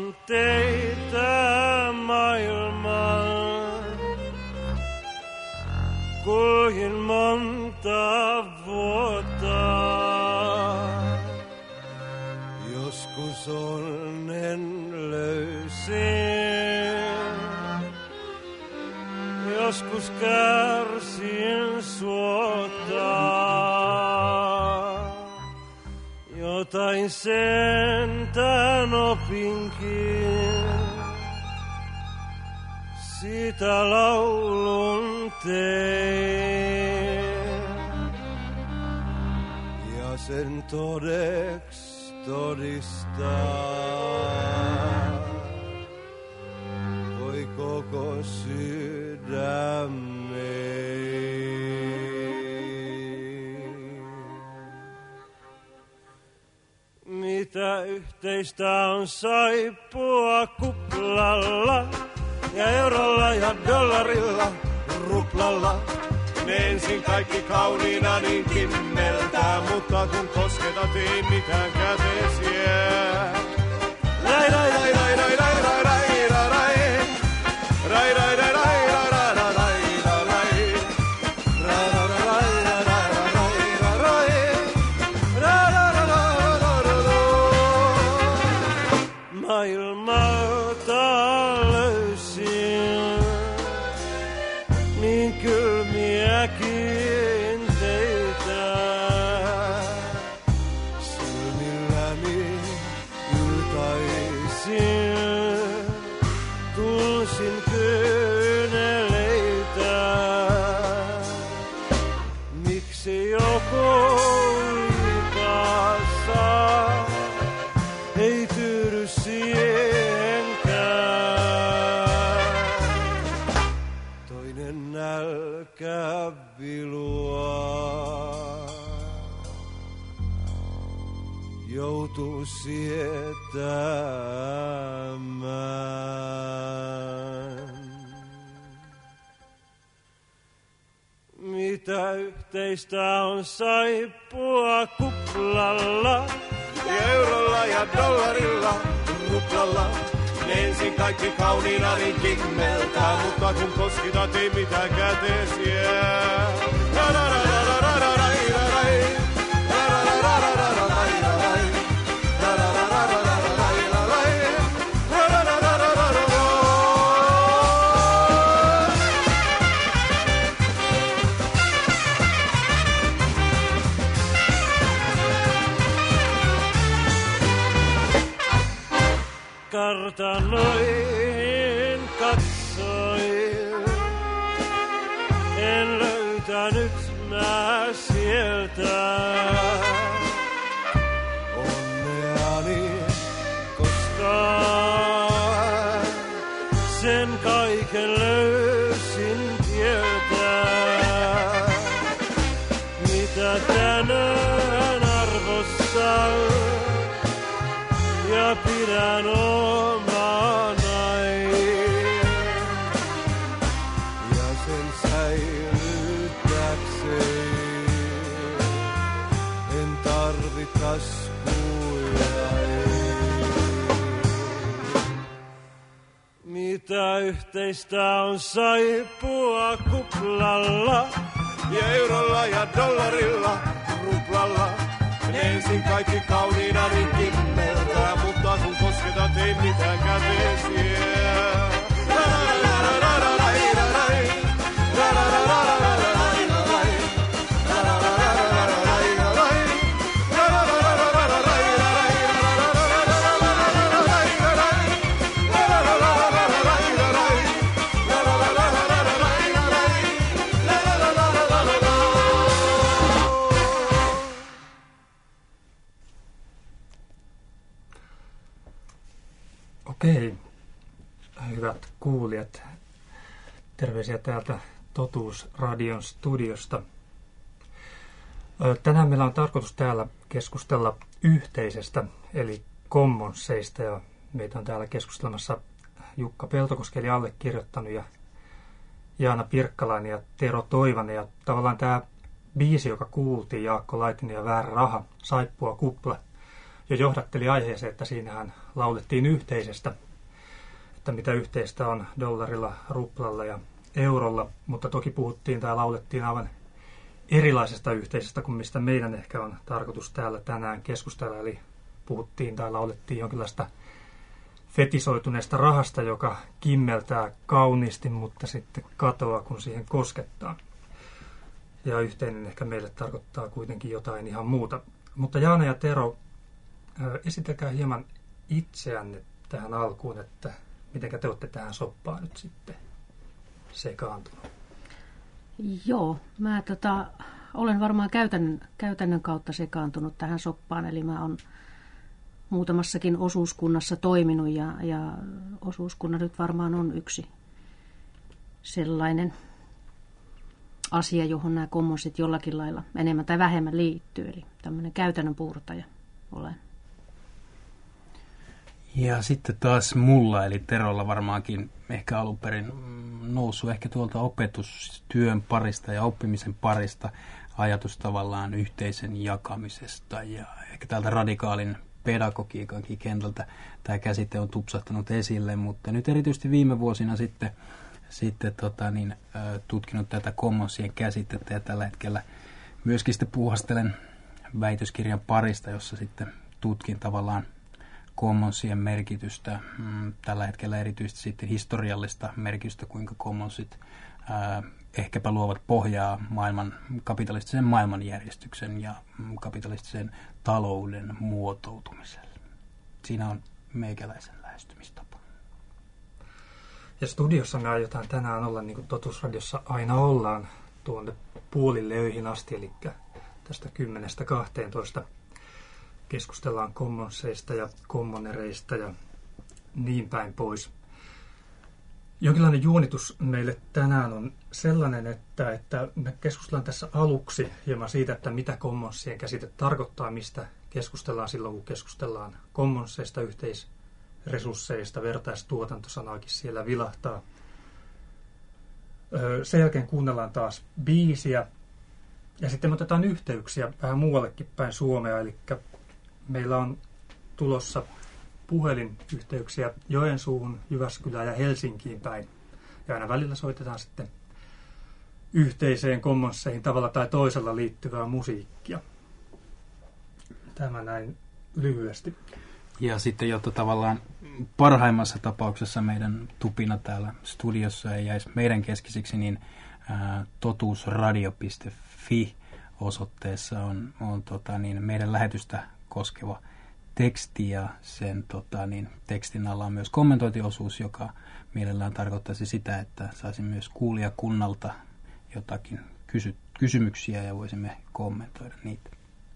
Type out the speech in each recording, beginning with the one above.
on teitä maailmaa, kuinka monta vuotta. Joskus onnen löysin, joskus kärsin suota. Jotain sentään opinkin, sitä laulun teen. Ja sen todeks todistaa, voi koko sydämeen. Mitä yhteistä on saippua kuplalla ja eurolla ja dollarilla, ruplalla? Ne ensin kaikki kauniina niin kimmeltää, mutta kun kosketat ei mitään käteisiä. Rai rai rai rai rai rai rai rai rai rai rai rai rai. Maailmalta löysin niin kylmiäkin teitä. Silmilläni yltaisin, tunsin kyyneleitä. Miksi joku ikassa ei tyydy siihenkään? Toinen nälkä vilua joutuu sietämään. Mitä yhteistä on saippua kuplalla ja eurolla ja dollarilla, ruplalla? Ne ensin kaikki kauniina niin kimmeltää, mutta kun koskitat ei mitään käteisiä. Kartanoihin katsoin, en löytänyt mä sieltä onneani koskaan. Sen kaiken löysin tieltä, mitä tänään arvostan ja pidän omanai, ja sen säilyttäkseen en tarvi taskuja. Mitä yhteistä on saippua kuplalla ja eurolla ja dollarilla, ruplalla? Ensin kaikki kauniina niin kimmeltää, mutta kun kosketat ei mitään käteisiä. Okei, hyvät kuulijat, terveisiä täältä Totuusradion studiosta. Tänään meillä on tarkoitus täällä keskustella yhteisestä, eli commonsseista, ja meitä on täällä keskustelemassa Jukka Peltokoski, eli allekirjoittanut, ja Jaana Pirkkalainen ja Tero Toivanen, ja tavallaan tämä biisi, joka kuultiin, Jaakko Laitinen ja Väärä raha, Saippua kupla, jo johdatteli aiheeseen, että siinähän laulettiin yhteisestä, että mitä yhteistä on dollarilla, ruplalla ja eurolla, mutta toki puhuttiin tai laulettiin aivan erilaisesta yhteisestä kuin mistä meidän ehkä on tarkoitus täällä tänään keskustella, eli puhuttiin tai laulettiin jonkinlaista fetisoituneesta rahasta, joka kimmeltää kauniisti, mutta sitten katoaa, kun siihen koskettaa. Ja yhteinen ehkä meille tarkoittaa kuitenkin jotain ihan muuta. Mutta Jaana ja Tero, esitelkää hieman itseänne tähän alkuun, että miten te olette tähän soppaan nyt sitten sekaantunut. Joo, mä olen varmaan käytännön kautta sekaantunut tähän soppaan, eli mä oon muutamassakin osuuskunnassa toiminut ja osuuskunna nyt varmaan on yksi sellainen asia, johon nämä kommonsit jollakin lailla enemmän tai vähemmän liittyy, eli tämmöinen käytännön puurtaja olen. Ja sitten taas mulla, eli Terolla varmaankin ehkä alun perin noussut ehkä tuolta opetustyön parista ja oppimisen parista ajatus tavallaan yhteisen jakamisesta ja ehkä täältä radikaalin pedagogiikankin kentältä tämä käsite on tupsahtanut esille, mutta nyt erityisesti viime vuosina sitten tutkinut tätä commonsien käsitettä ja tällä hetkellä myöskin sitten puuhastelen väitöskirjan parista, jossa sitten tutkin tavallaan commonsien merkitystä, tällä hetkellä erityisesti sitten historiallista merkitystä, kuinka commonsit ehkäpä luovat pohjaa kapitalistisen maailmanjärjestyksen ja kapitalistisen talouden muotoutumiselle. Siinä on meikäläisen lähestymistapa. Ja studiossa me aiotaan tänään olla, niin kuin Totuusradiossa aina ollaan, tuonne puolille öihin asti, eli tästä 10-12 keskustellaan commonseista ja commonereista ja niin päin pois. Jonkinlainen juonitus meille tänään on sellainen, että me keskustellaan tässä aluksi hieman siitä, että mitä commonsien käsite tarkoittaa, mistä keskustellaan silloin, kun keskustellaan commonseista, yhteisresursseista, vertaistuotantosanaakin siellä vilahtaa. Sen jälkeen kuunnellaan taas biisiä ja sitten me otetaan yhteyksiä vähän muuallekin päin Suomea, eli meillä on tulossa puhelinyhteyksiä Joensuuhun, Jyväskylään ja Helsinkiin päin. Ja aina välillä soitetaan sitten yhteiseen commonsseihin tavalla tai toisella liittyvää musiikkia. Tämä näin lyhyesti. Ja sitten jotta tavallaan parhaimmassa tapauksessa meidän tupina täällä studiossa ei jäisi meidän keskisiksi, niin totuusradio.fi osoitteessa on meidän lähetystä koskeva teksti ja sen tekstin alla on myös kommentointiosuus, joka mielellään tarkoittaisi sitä, että saisin myös kuulijakunnalta jotakin kysymyksiä ja voisimme kommentoida niitä.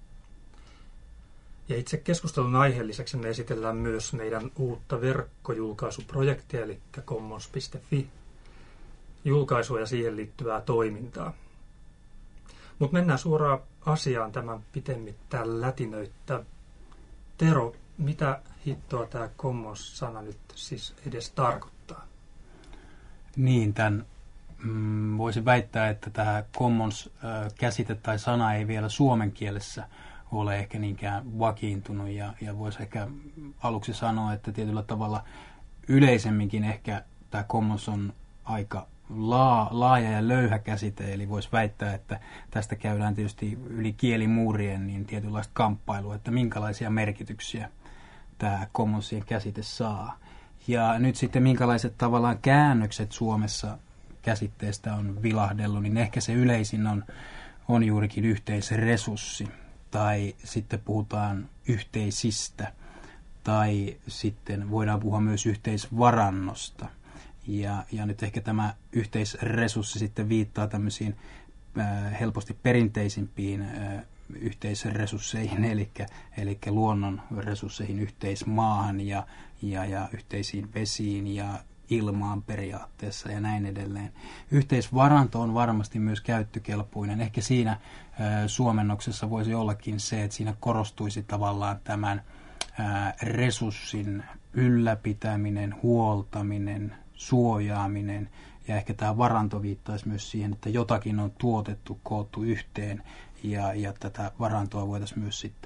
Ja itse keskustelun aiheelliseksi me esitellään myös meidän uutta verkkojulkaisuprojektia, eli commons.fi julkaisua ja siihen liittyvää toimintaa. Mutta mennään suoraan asiaan tämän pitemmittä lätinöittä. Tero, mitä hittoa tämä commons-sana nyt siis edes tarkoittaa? Niin, tämän voisin väittää, että tämä commons-käsite tai sana ei vielä suomen kielessä ole ehkä niinkään vakiintunut ja voisi ehkä aluksi sanoa, että tietyllä tavalla yleisemminkin ehkä tämä commons on aika laaja ja löyhä käsite, eli voisi väittää, että tästä käydään tietysti yli kielimuurien niin tietynlaista kamppailua, että minkälaisia merkityksiä tämä commonsien käsite saa. Ja nyt sitten minkälaiset tavallaan käännökset Suomessa käsitteestä on vilahdellut, niin ehkä se yleisin on juurikin yhteisresurssi, tai sitten puhutaan yhteisistä, tai sitten voidaan puhua myös yhteisvarannosta. Ja nyt ehkä tämä yhteisresurssi sitten viittaa tämmöisiin helposti perinteisimpiin yhteisresursseihin, eli luonnon resursseihin, yhteismaahan ja yhteisiin vesiin ja ilmaan periaatteessa ja näin edelleen. Yhteisvaranto on varmasti myös käyttökelpoinen. Ehkä siinä suomennoksessa voisi ollakin se, että siinä korostuisi tavallaan tämän resurssin ylläpitäminen, huoltaminen, suojaaminen ja ehkä tämä varanto viittaisi myös siihen, että jotakin on tuotettu, koottu yhteen ja tätä varantoa voitaisiin myös sitten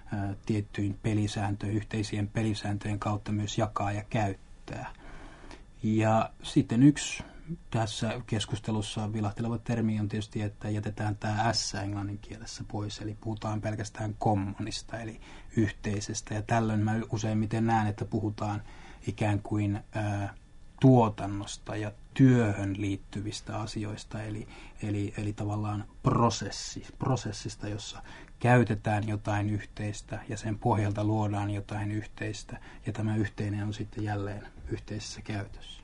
tiettyin pelisääntöihin, yhteisien pelisääntöjen kautta myös jakaa ja käyttää. Ja sitten yksi tässä keskustelussa vilahteleva termi on tietysti, että jätetään tämä S englannin kielessä pois, eli puhutaan pelkästään commonista, eli yhteisestä. Ja tällöin mä useimmiten näen, että puhutaan ikään kuin tuotannosta ja työhön liittyvistä asioista, eli tavallaan prosessista, jossa käytetään jotain yhteistä ja sen pohjalta luodaan jotain yhteistä, ja tämä yhteinen on sitten jälleen yhteisessä käytössä.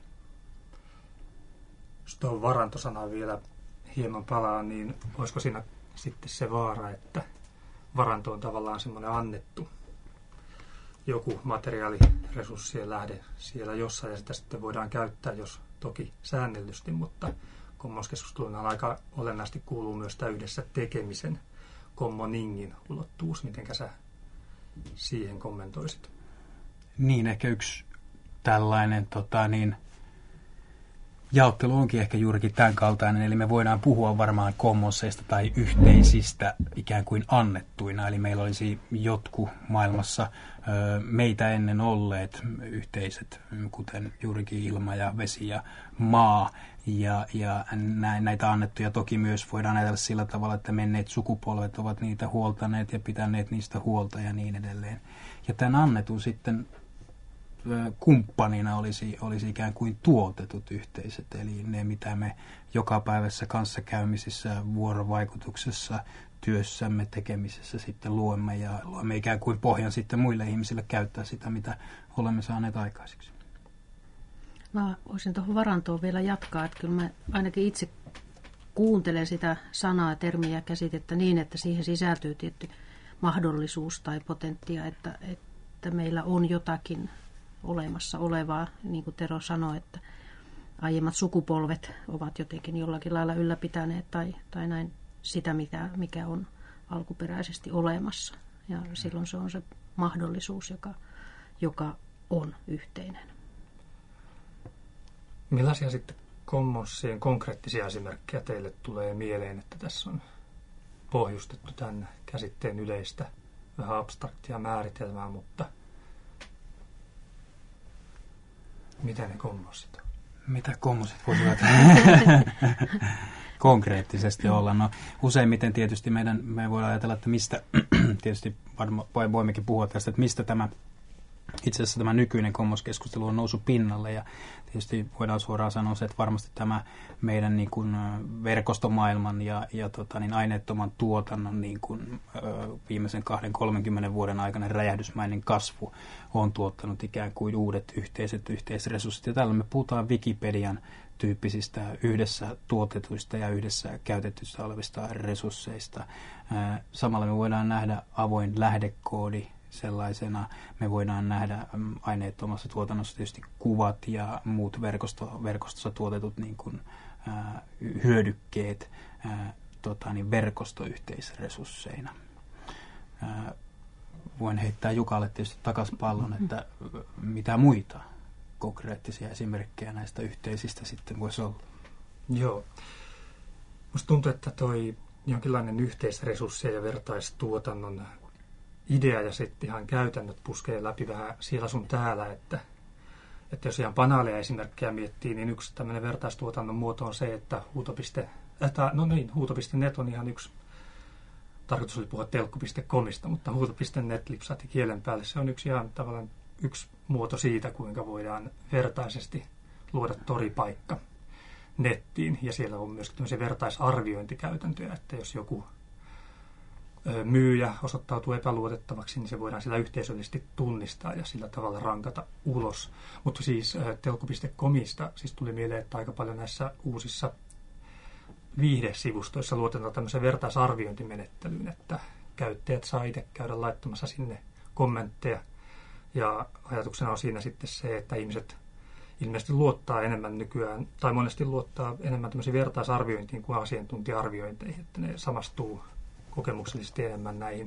Jos tuohon varantosanaan vielä hieman palaa, niin olisiko siinä sitten se vaara, että varanto on tavallaan semmoinen annettu joku materiaaliresurssien lähde siellä jossain, ja sitä sitten voidaan käyttää, jos toki säännellysti, mutta kommonskeskustelun aika olennaisesti kuuluu myös tämä yhdessä tekemisen commoningin ulottuvuus. Mitenkä sä siihen kommentoisit? Niin, ehkä yksi tällainen jaottelu onkin ehkä juurikin tämän kaltainen, eli me voidaan puhua varmaan commonseista tai yhteisistä ikään kuin annettuina, eli meillä olisi jotkut maailmassa meitä ennen olleet yhteiset, kuten juurikin ilma ja vesi ja maa, ja näitä annettuja toki myös voidaan ajatella sillä tavalla, että menneet sukupolvet ovat niitä huoltaneet ja pitäneet niistä huolta ja niin edelleen. Ja tämän annetun sitten kumppanina olisi ikään kuin tuotetut yhteiset, eli ne, mitä me jokapäiväisessä kanssakäymisissä, vuorovaikutuksessa, työssämme, tekemisessä sitten luomme, ja luomme ikään kuin pohjan sitten muille ihmisille käyttää sitä, mitä olemme saaneet aikaiseksi. Mä voisin tuohon varantoon vielä jatkaa, että kyllä mä ainakin itse kuuntelen sitä sanaa, termiä ja käsitettä niin, että siihen sisältyy tietty mahdollisuus tai potentiaa, että meillä on jotakin olemassa olevaa, niin kuin Tero sanoi, että aiemmat sukupolvet ovat jotenkin jollakin lailla ylläpitäneet tai näin sitä, mikä on alkuperäisesti olemassa. Ja silloin se on se mahdollisuus, joka on yhteinen. Millaisia sitten commonsien konkreettisia esimerkkejä teille tulee mieleen, että tässä on pohjustettu tämän käsitteen yleistä, vähän abstraktia määritelmää, mutta mitä ne commonsit on? Mitä commonsit voisivat konkreettisesti olla? No, useimmiten tietysti me voidaan ajatella, että mistä, tietysti voimmekin puhua tästä, että mistä itse asiassa tämä nykyinen kommoskeskustelu on noussut pinnalle, ja tietysti voidaan suoraan sanoa se, että varmasti tämä meidän niin kuin verkostomaailman ja aineettoman tuotannon niin kuin, viimeisen 20-30 vuoden aikana räjähdysmäinen kasvu on tuottanut ikään kuin uudet yhteisresurssit. Ja tällä me puhutaan Wikipedian tyyppisistä yhdessä tuotetuista ja yhdessä käytetyistä olevista resursseista. Samalla me voidaan nähdä avoin lähdekoodi sellaisena. Me voidaan nähdä aineettomassa tuotannossa tietysti kuvat ja muut verkostossa tuotetut niin kuin, hyödykkeet verkostoyhteisresursseina. Voin heittää Jukalle tietysti takaisin pallon, että mitä muita konkreettisia esimerkkejä näistä yhteisistä sitten voisi olla. Joo. Musta tuntuu, että toi jonkinlainen yhteisresurssien ja vertaistuotannon idea ja sitten ihan käytännöt puskee läpi vähän siellä sun täällä, että jos ihan banaaleja esimerkkejä miettii, niin yksi tämmöinen vertaistuotannon muoto on se, että huuto.net on ihan yksi, tarkoitus oli puhua telkku.comista, mutta huuto.net lipsahti kielen päälle. Se on yksi muoto siitä, kuinka voidaan vertaisesti luoda toripaikka nettiin, ja siellä on myös tämmöisiä vertaisarviointikäytäntöjä, että jos joku myyjä osoittautuu epäluotettavaksi, niin se voidaan sillä yhteisöllisesti tunnistaa ja sillä tavalla rankata ulos. Mutta siis telkku.comista siis tuli mieleen, että aika paljon näissä uusissa viihdesivustoissa luotetaan tämmöiseen vertaisarviointimenettelyyn, että käyttäjät saa itse käydä laittamassa sinne kommentteja. Ja ajatuksena on siinä sitten se, että ihmiset ilmeisesti luottaa enemmän nykyään, tai monesti luottaa enemmän tämmöisiin vertaisarviointiin kuin asiantuntija-arviointeihin, että ne samastuu kokemuksellisesti enemmän näihin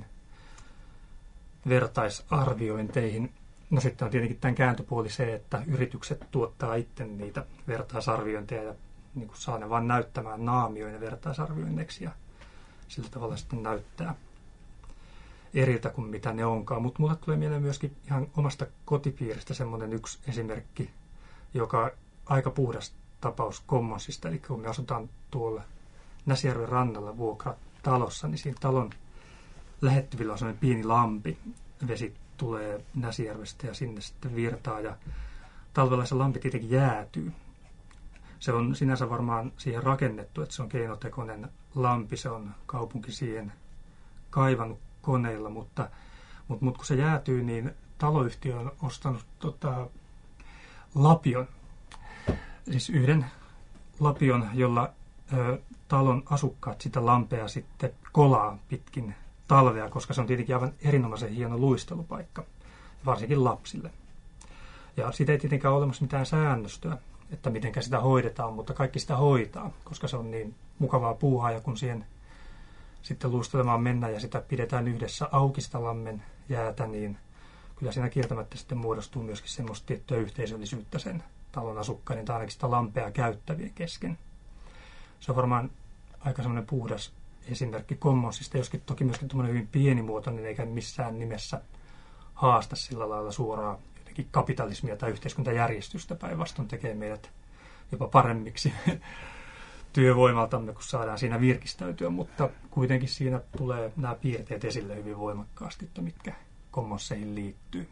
vertaisarviointeihin. No sitten on tietenkin tämän kääntöpuoli se, että yritykset tuottaa itse niitä vertaisarviointeja ja niin kuin saa ne vaan näyttämään naamioina vertaisarvioinneiksi ja sillä tavalla sitten näyttää eriltä kuin mitä ne onkaan. Mutta mulle tulee mieleen myöskin ihan omasta kotipiiristä semmoinen yksi esimerkki, joka on aika puhdas tapaus Commonsista. Eli kun me asutaan tuolla Näsijärven rannalla vuokratalossa, niin siinä talon lähettyvillä on semmoinen pieni lampi. Vesi tulee Näsijärvestä ja sinne sitten virtaa ja talvella se lampi tietenkin jäätyy. Se on sinänsä varmaan siihen rakennettu, että se on keinotekoinen lampi, se on kaupunki siihen kaivannut koneilla, mutta kun se jäätyy, niin taloyhtiö on ostanut lapion, siis yhden lapion, jolla talon asukkaat sitä lampea sitten kolaa pitkin talvea, koska se on tietenkin aivan erinomaisen hieno luistelupaikka, varsinkin lapsille. Ja siitä ei tietenkään ole olemassa mitään säännöstöä, että miten sitä hoidetaan, mutta kaikki sitä hoitaa, koska se on niin mukavaa puuhaa, ja kun siihen sitten luistelemaan mennään ja sitä pidetään yhdessä auki sitä lammen jäätä, niin kyllä siinä kieltämättä sitten muodostuu myöskin semmoista tiettyä yhteisöllisyyttä sen talon asukkaiden tai ainakin sitä lampea käyttävien kesken. Se on varmaan aika semmoinen puhdas esimerkki Commonsista, joskin toki myöskin tämmöinen hyvin pienimuotoinen, eikä missään nimessä haasta sillä lailla suoraan jotenkin kapitalismia tai yhteiskuntajärjestystä, päinvastoin tekee meidät jopa paremmiksi työvoimaltamme, kun saadaan siinä virkistäytyä, mutta kuitenkin siinä tulee nämä piirteet esille hyvin voimakkaasti, että mitkä Commonseihin liittyy.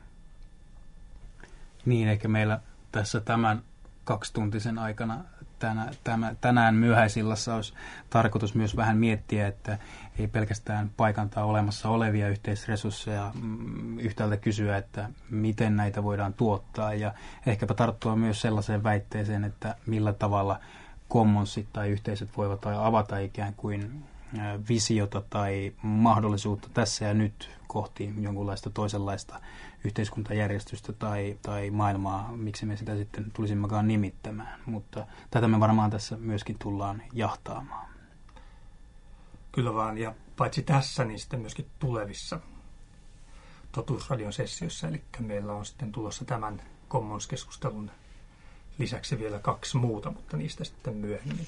Niin, eikä meillä tässä tämän 2-tuntisen aikana tänään myöhäisillassa olisi tarkoitus myös vähän miettiä, että ei pelkästään paikantaa olemassa olevia yhteisresursseja, yhtäältä kysyä, että miten näitä voidaan tuottaa ja ehkäpä tarttua myös sellaiseen väitteeseen, että millä tavalla commonsit tai yhteisöt voivat avata ikään kuin visiota tai mahdollisuutta tässä ja nyt kohti jonkunlaista toisenlaista yhteiskuntajärjestystä tai maailmaa, miksi me sitä sitten tulisimmekaan nimittämään. Mutta tätä me varmaan tässä myöskin tullaan jahtaamaan. Kyllä vaan, ja paitsi tässä, niin sitten myöskin tulevissa Totuusradion sessioissa, eli meillä on sitten tulossa tämän Commons-keskustelun lisäksi vielä 2 muuta, mutta niistä sitten myöhemmin.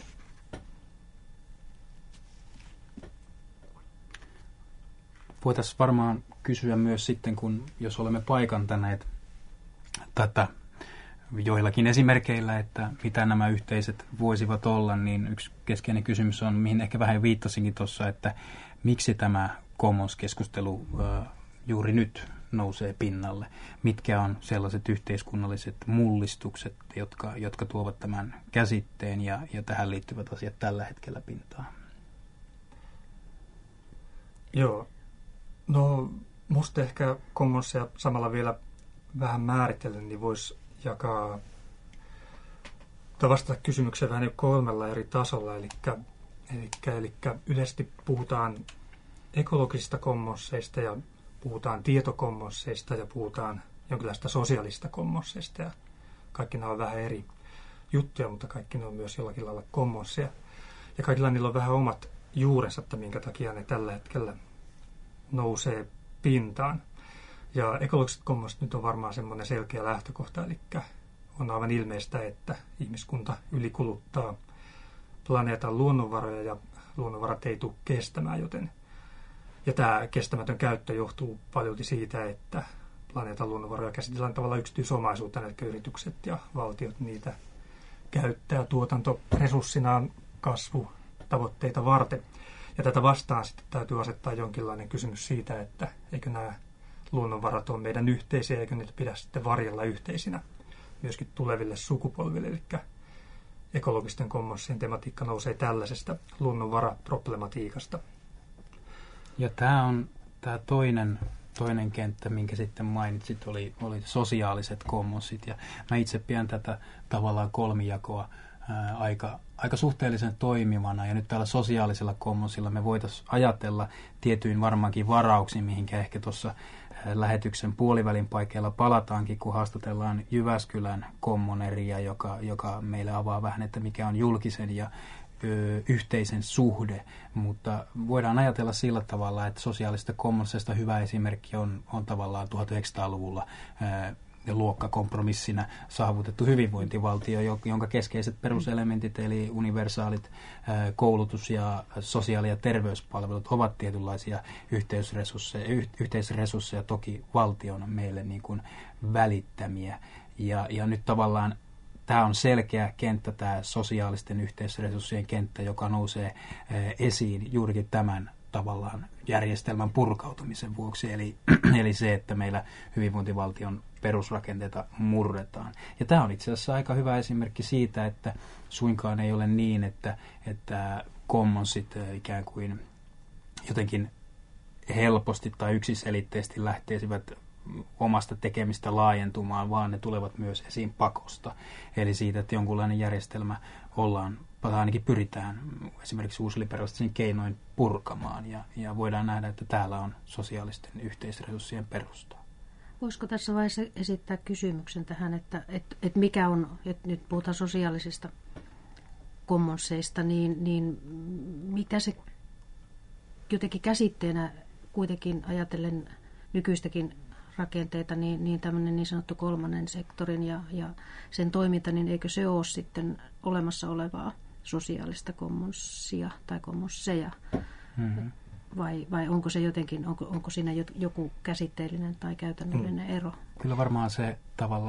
Voitaisiin varmaan kysyä myös sitten, jos olemme paikantaneet tätä joillakin esimerkkeillä, että mitä nämä yhteiset voisivat olla, niin yksi keskeinen kysymys on, mihin ehkä vähän viittasinkin tuossa, että miksi tämä Commons-keskustelu juuri nyt nousee pinnalle. Mitkä on sellaiset yhteiskunnalliset mullistukset, jotka tuovat tämän käsitteen ja tähän liittyvät asiat tällä hetkellä pintaan? Joo. No, musta ehkä Commonsia samalla vielä vähän määritellen, niin voisi jakaa tai vastata kysymykseen vähän 3 eri tasolla. Eli yleisesti puhutaan ekologisista commonsseista ja puhutaan tietocommonsseista ja puhutaan jonkinlaista sosiaalista commonsseista. Ja kaikki nämä on vähän eri juttuja, mutta kaikki ne on myös jollakin lailla commonsseja. Ja kaikilla niillä on vähän omat juurensa, että minkä takia ne tällä hetkellä nousee pintaan. Ja ekologiset commons nyt on varmaan semmoinen selkeä lähtökohta, eli on aivan ilmeistä, että ihmiskunta ylikuluttaa planeetan luonnonvaroja ja luonnonvarat ei tule kestämään, joten ja tämä kestämätön käyttö johtuu paljolti siitä, että planeetan luonnonvaroja käsitellään tavallaan yksityisomaisuutta, eli yritykset ja valtiot niitä käyttää tuotantoresurssinaan kasvutavoitteita varten. Ja tätä vastaan sitten täytyy asettaa jonkinlainen kysymys siitä, että eikö nämä luonnonvarat ole meidän yhteisiä, eikö niitä pidä sitten varjella yhteisinä myöskin tuleville sukupolville. Eli ekologisten commonssien tematiikka nousee tällaisesta luonnonvaraproblematiikasta. Ja tämä toinen kenttä, minkä sitten mainitsit, oli sosiaaliset commonssit. Ja mä itse pidän tätä tavallaan kolmijakoa aika suhteellisen toimivana. Ja nyt täällä sosiaalisella commonsilla me voitaisiin ajatella tietyin varmaankin varauksin, mihinkä ehkä tuossa lähetyksen puolivälin paikalla palataankin, kun haastatellaan Jyväskylän commoneria, joka meille avaa vähän, että mikä on julkisen ja yhteisen suhde, mutta voidaan ajatella sillä tavalla, että sosiaalista commonsista hyvä esimerkki on tavallaan 1900-luvulla luokkakompromissina saavutettu hyvinvointivaltio, jonka keskeiset peruselementit eli universaalit koulutus- ja sosiaali- ja terveyspalvelut ovat tietynlaisia yhteisresursseja toki valtion meille niin kuin välittämiä. Ja nyt tavallaan tämä on selkeä kenttä, tämä sosiaalisten yhteisresurssien kenttä, joka nousee esiin juurikin tämän tavallaan järjestelmän purkautumisen vuoksi, eli se, että meillä hyvinvointivaltion perusrakenteita murretaan. Ja tämä on itse asiassa aika hyvä esimerkki siitä, että suinkaan ei ole niin, että commonsit ikään kuin jotenkin helposti tai yksiselitteisesti lähteisivät omasta tekemistä laajentumaan, vaan ne tulevat myös esiin pakosta. Eli siitä, että jonkunlainen järjestelmä ainakin pyritään esimerkiksi uusliberalistisiin keinoin purkamaan, ja voidaan nähdä, että täällä on sosiaalisten yhteisresurssien perusta. Voisiko tässä vaiheessa esittää kysymyksen tähän, että mikä on, että nyt puhutaan sosiaalisista commonsseista, niin mitä se jotenkin käsitteenä kuitenkin ajatellen nykyistäkin rakenteita, niin tämmöinen niin sanottu kolmannen sektorin ja sen toiminta, niin eikö se ole sitten olemassa olevaa sosiaalista commonssia tai commonsseja? Mm-hmm. Vai onko se jotenkin, onko siinä joku käsitteellinen tai käytännöllinen ero? Kyllä varmaan se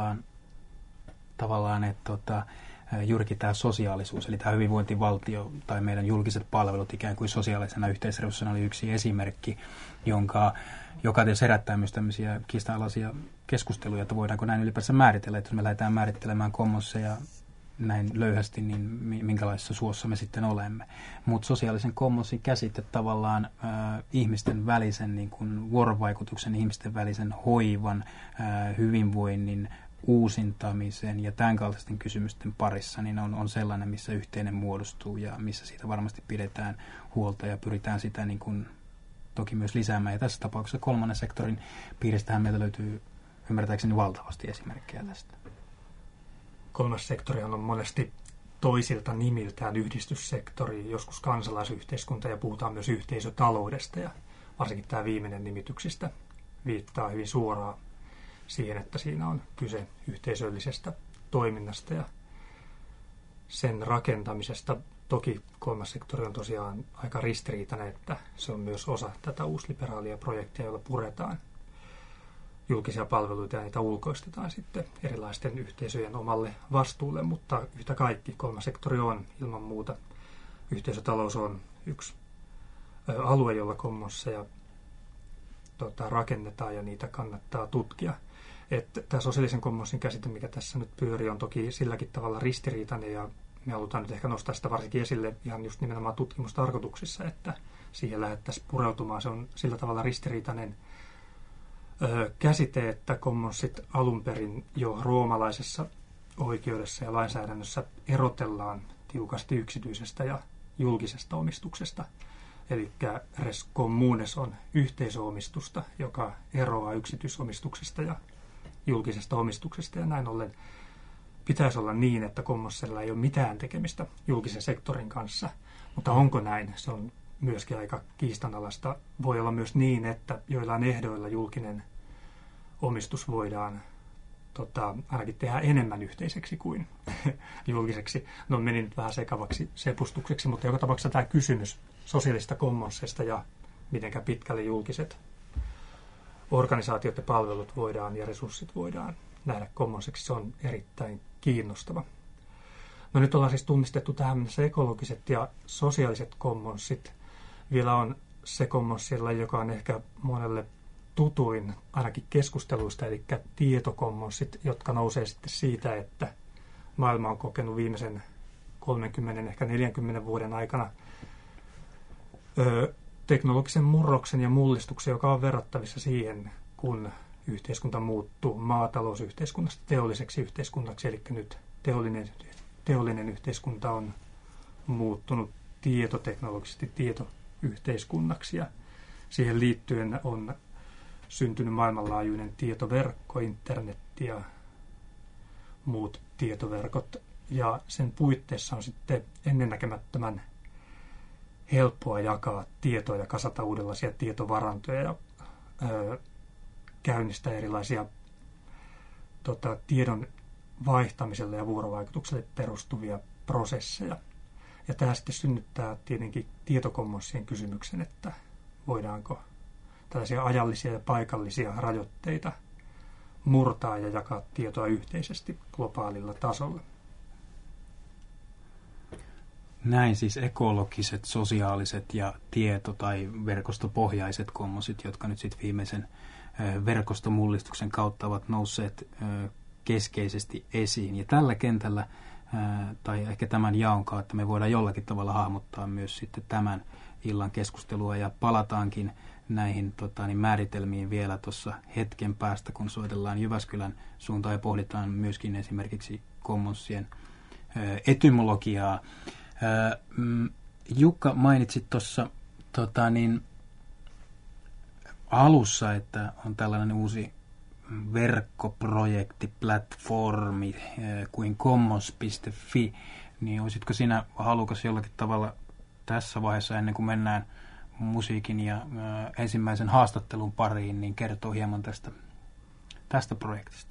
tavallaan että juurikin tämä sosiaalisuus, eli tämä hyvinvointivaltio tai meidän julkiset palvelut ikään kuin sosiaalisena yhteisresurssina oli yksi esimerkki, joka tietysti herättää myös tämmöisiä kiistanalaisia keskusteluja, että voidaanko näin ylipäänsä määritellä, että jos me lähdetään määrittelemään commonsseja näin löyhästi, niin minkälaisessa suossa me sitten olemme. Mutta sosiaalisen commonssin käsite tavallaan ihmisten välisen niin kuin vuorovaikutuksen, ihmisten välisen hoivan, hyvinvoinnin, uusintamisen ja tämän kaltaisten kysymysten parissa niin on sellainen, missä yhteinen muodostuu ja missä siitä varmasti pidetään huolta ja pyritään sitä niin kuin toki myös lisäämään. Ja tässä tapauksessa kolmannen sektorin piiristähän meiltä löytyy ymmärtääkseni valtavasti esimerkkejä tästä. Kolmas sektorihan on monesti toisilta nimiltään yhdistyssektori, joskus kansalaisyhteiskunta ja puhutaan myös yhteisötaloudesta. Ja varsinkin tämä viimeinen nimityksistä viittaa hyvin suoraan siihen, että siinä on kyse yhteisöllisestä toiminnasta ja sen rakentamisesta. Toki kolmas sektori on tosiaan aika ristiriitainen, että se on myös osa tätä uusliberaalia projektia, jolla puretaan julkisia palveluita ja niitä ulkoistetaan sitten erilaisten yhteisöjen omalle vastuulle, mutta yhtä kaikki kolmas sektori on ilman muuta. Yhteisötalous on yksi alue, jolla commonsseja rakennetaan ja niitä kannattaa tutkia. Että tämä sosiaalisen commonssin käsite, mikä tässä nyt pyörii, on toki silläkin tavalla ristiriitainen ja me halutaan nyt ehkä nostaa sitä varsinkin esille ihan just nimenomaan tutkimustarkoituksissa, että siihen lähdettäisiin pureutumaan. Se on sillä tavalla ristiriitainen käsite, että commonssit alun perin jo roomalaisessa oikeudessa ja lainsäädännössä erotellaan tiukasti yksityisestä ja julkisesta omistuksesta. Eli res communes on yhteisöomistusta, joka eroaa yksityisomistuksesta ja julkisesta omistuksesta. Ja näin ollen pitäisi olla niin, että commonssilla ei ole mitään tekemistä julkisen sektorin kanssa. Mutta onko näin? Se on myöskin aika kiistanalaista. Voi olla myös niin, että joillain ehdoilla julkinen omistus voidaan ainakin tehdä enemmän yhteiseksi kuin julkiseksi. No meni nyt vähän sekavaksi sepustukseksi, mutta joka tapauksessa tämä kysymys sosiaalista commonsseista ja mitenkä pitkälle julkiset organisaatiot ja palvelut voidaan ja resurssit voidaan nähdä commonsseksi, se on erittäin kiinnostava. No nyt ollaan siis tunnistettu tähän mennessä ekologiset ja sosiaaliset commonssit. Vielä on se commonsilla, joka on ehkä monelle tutuin ainakin keskusteluista, eli tietocommonssit, jotka nousee sitten siitä, että maailma on kokenut viimeisen 30, ehkä 40 vuoden aikana teknologisen murroksen ja mullistuksen, joka on verrattavissa siihen, kun yhteiskunta muuttuu maatalousyhteiskunnasta teolliseksi yhteiskunnaksi, eli nyt teollinen yhteiskunta on muuttunut tietoteknologisesti tietoyhteiskunnaksi, ja siihen liittyen on syntynyt maailmanlaajuinen tietoverkko, internet ja muut tietoverkot, ja sen puitteissa on sitten ennennäkemättömän helppoa jakaa tietoa ja kasata uudenlaisia tietovarantoja ja käynnistää erilaisia tiedon vaihtamiselle ja vuorovaikutukselle perustuvia prosesseja. Ja tämä sitten synnyttää tietenkin tietokommonssien kysymyksen, että voidaanko tällaisia ajallisia ja paikallisia rajoitteita murtaa ja jakaa tietoa yhteisesti globaalilla tasolla. Näin siis ekologiset, sosiaaliset ja tieto- tai verkostopohjaiset commonssit, jotka nyt sitten viimeisen verkostomullistuksen kautta ovat nousseet keskeisesti esiin. Ja tällä kentällä, tai ehkä tämän jaon kautta, me voidaan jollakin tavalla hahmottaa myös sitten tämän illan keskustelua, ja palataankin näihin määritelmiin vielä tuossa hetken päästä, kun soitellaan Jyväskylän suuntaan ja pohditaan myöskin esimerkiksi commonssien etymologiaa. Jukka, mainitsit tuossa alussa, että on tällainen uusi verkkoprojekti, platformi kuin commons.fi, niin olisitko sinä halukas jollakin tavalla tässä vaiheessa, ennen kuin mennään musiikin ja ensimmäisen haastattelun pariin, niin kertoo hieman tästä projektista?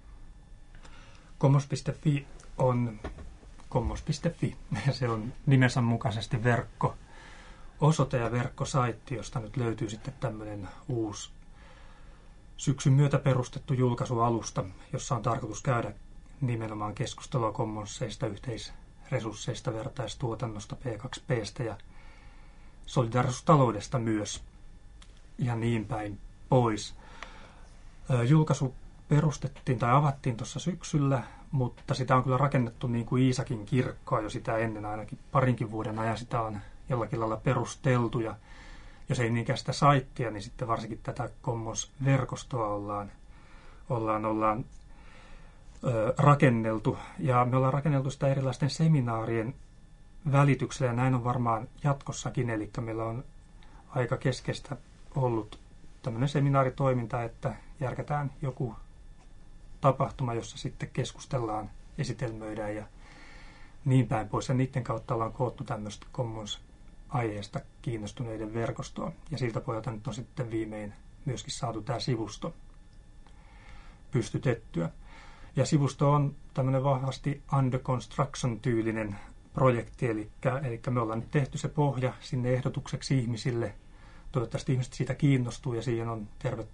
Commons.fi on commons.fi. Se on nimensä mukaisesti verkko-osoite ja verkkosaitti, josta nyt löytyy sitten tämmöinen uusi syksyn myötä perustettu julkaisualusta, jossa on tarkoitus käydä nimenomaan keskustelua commonsseista, yhteisresursseista, vertaistuotannosta, P2P:stä ja solidaarisuustaloudesta myös ja niin päin pois. Julkaisu perustettiin tai avattiin tuossa syksyllä, mutta sitä on kyllä rakennettu niin kuin Iisakin kirkkoa jo sitä ennen, ainakin parinkin vuoden ajan sitä on jollakin lailla perusteltu, ja jos ei niinkään sitä saittia, niin sitten varsinkin tätä Commons-verkostoa ollaan rakenneltu, ja me ollaan rakenneltu sitä erilaisten seminaarien välityksellä, ja näin on varmaan jatkossakin, eli meillä on aika keskeistä ollut tämmöinen seminaaritoiminta, että järkätään joku tapahtuma, jossa sitten keskustellaan, esitelmöidään ja niin päin pois. Ja niiden kautta ollaan koottu tämmöistä Commons-aiheesta kiinnostuneiden verkostoa. Ja siltä pohjalta nyt on sitten viimein myöskin saatu tämä sivusto pystytettyä. Ja sivusto on tämmöinen vahvasti under construction-tyylinen projekti, eli me ollaan nyt tehty se pohja sinne ehdotukseksi ihmisille. Toivottavasti ihmiset siitä kiinnostuu ja siihen on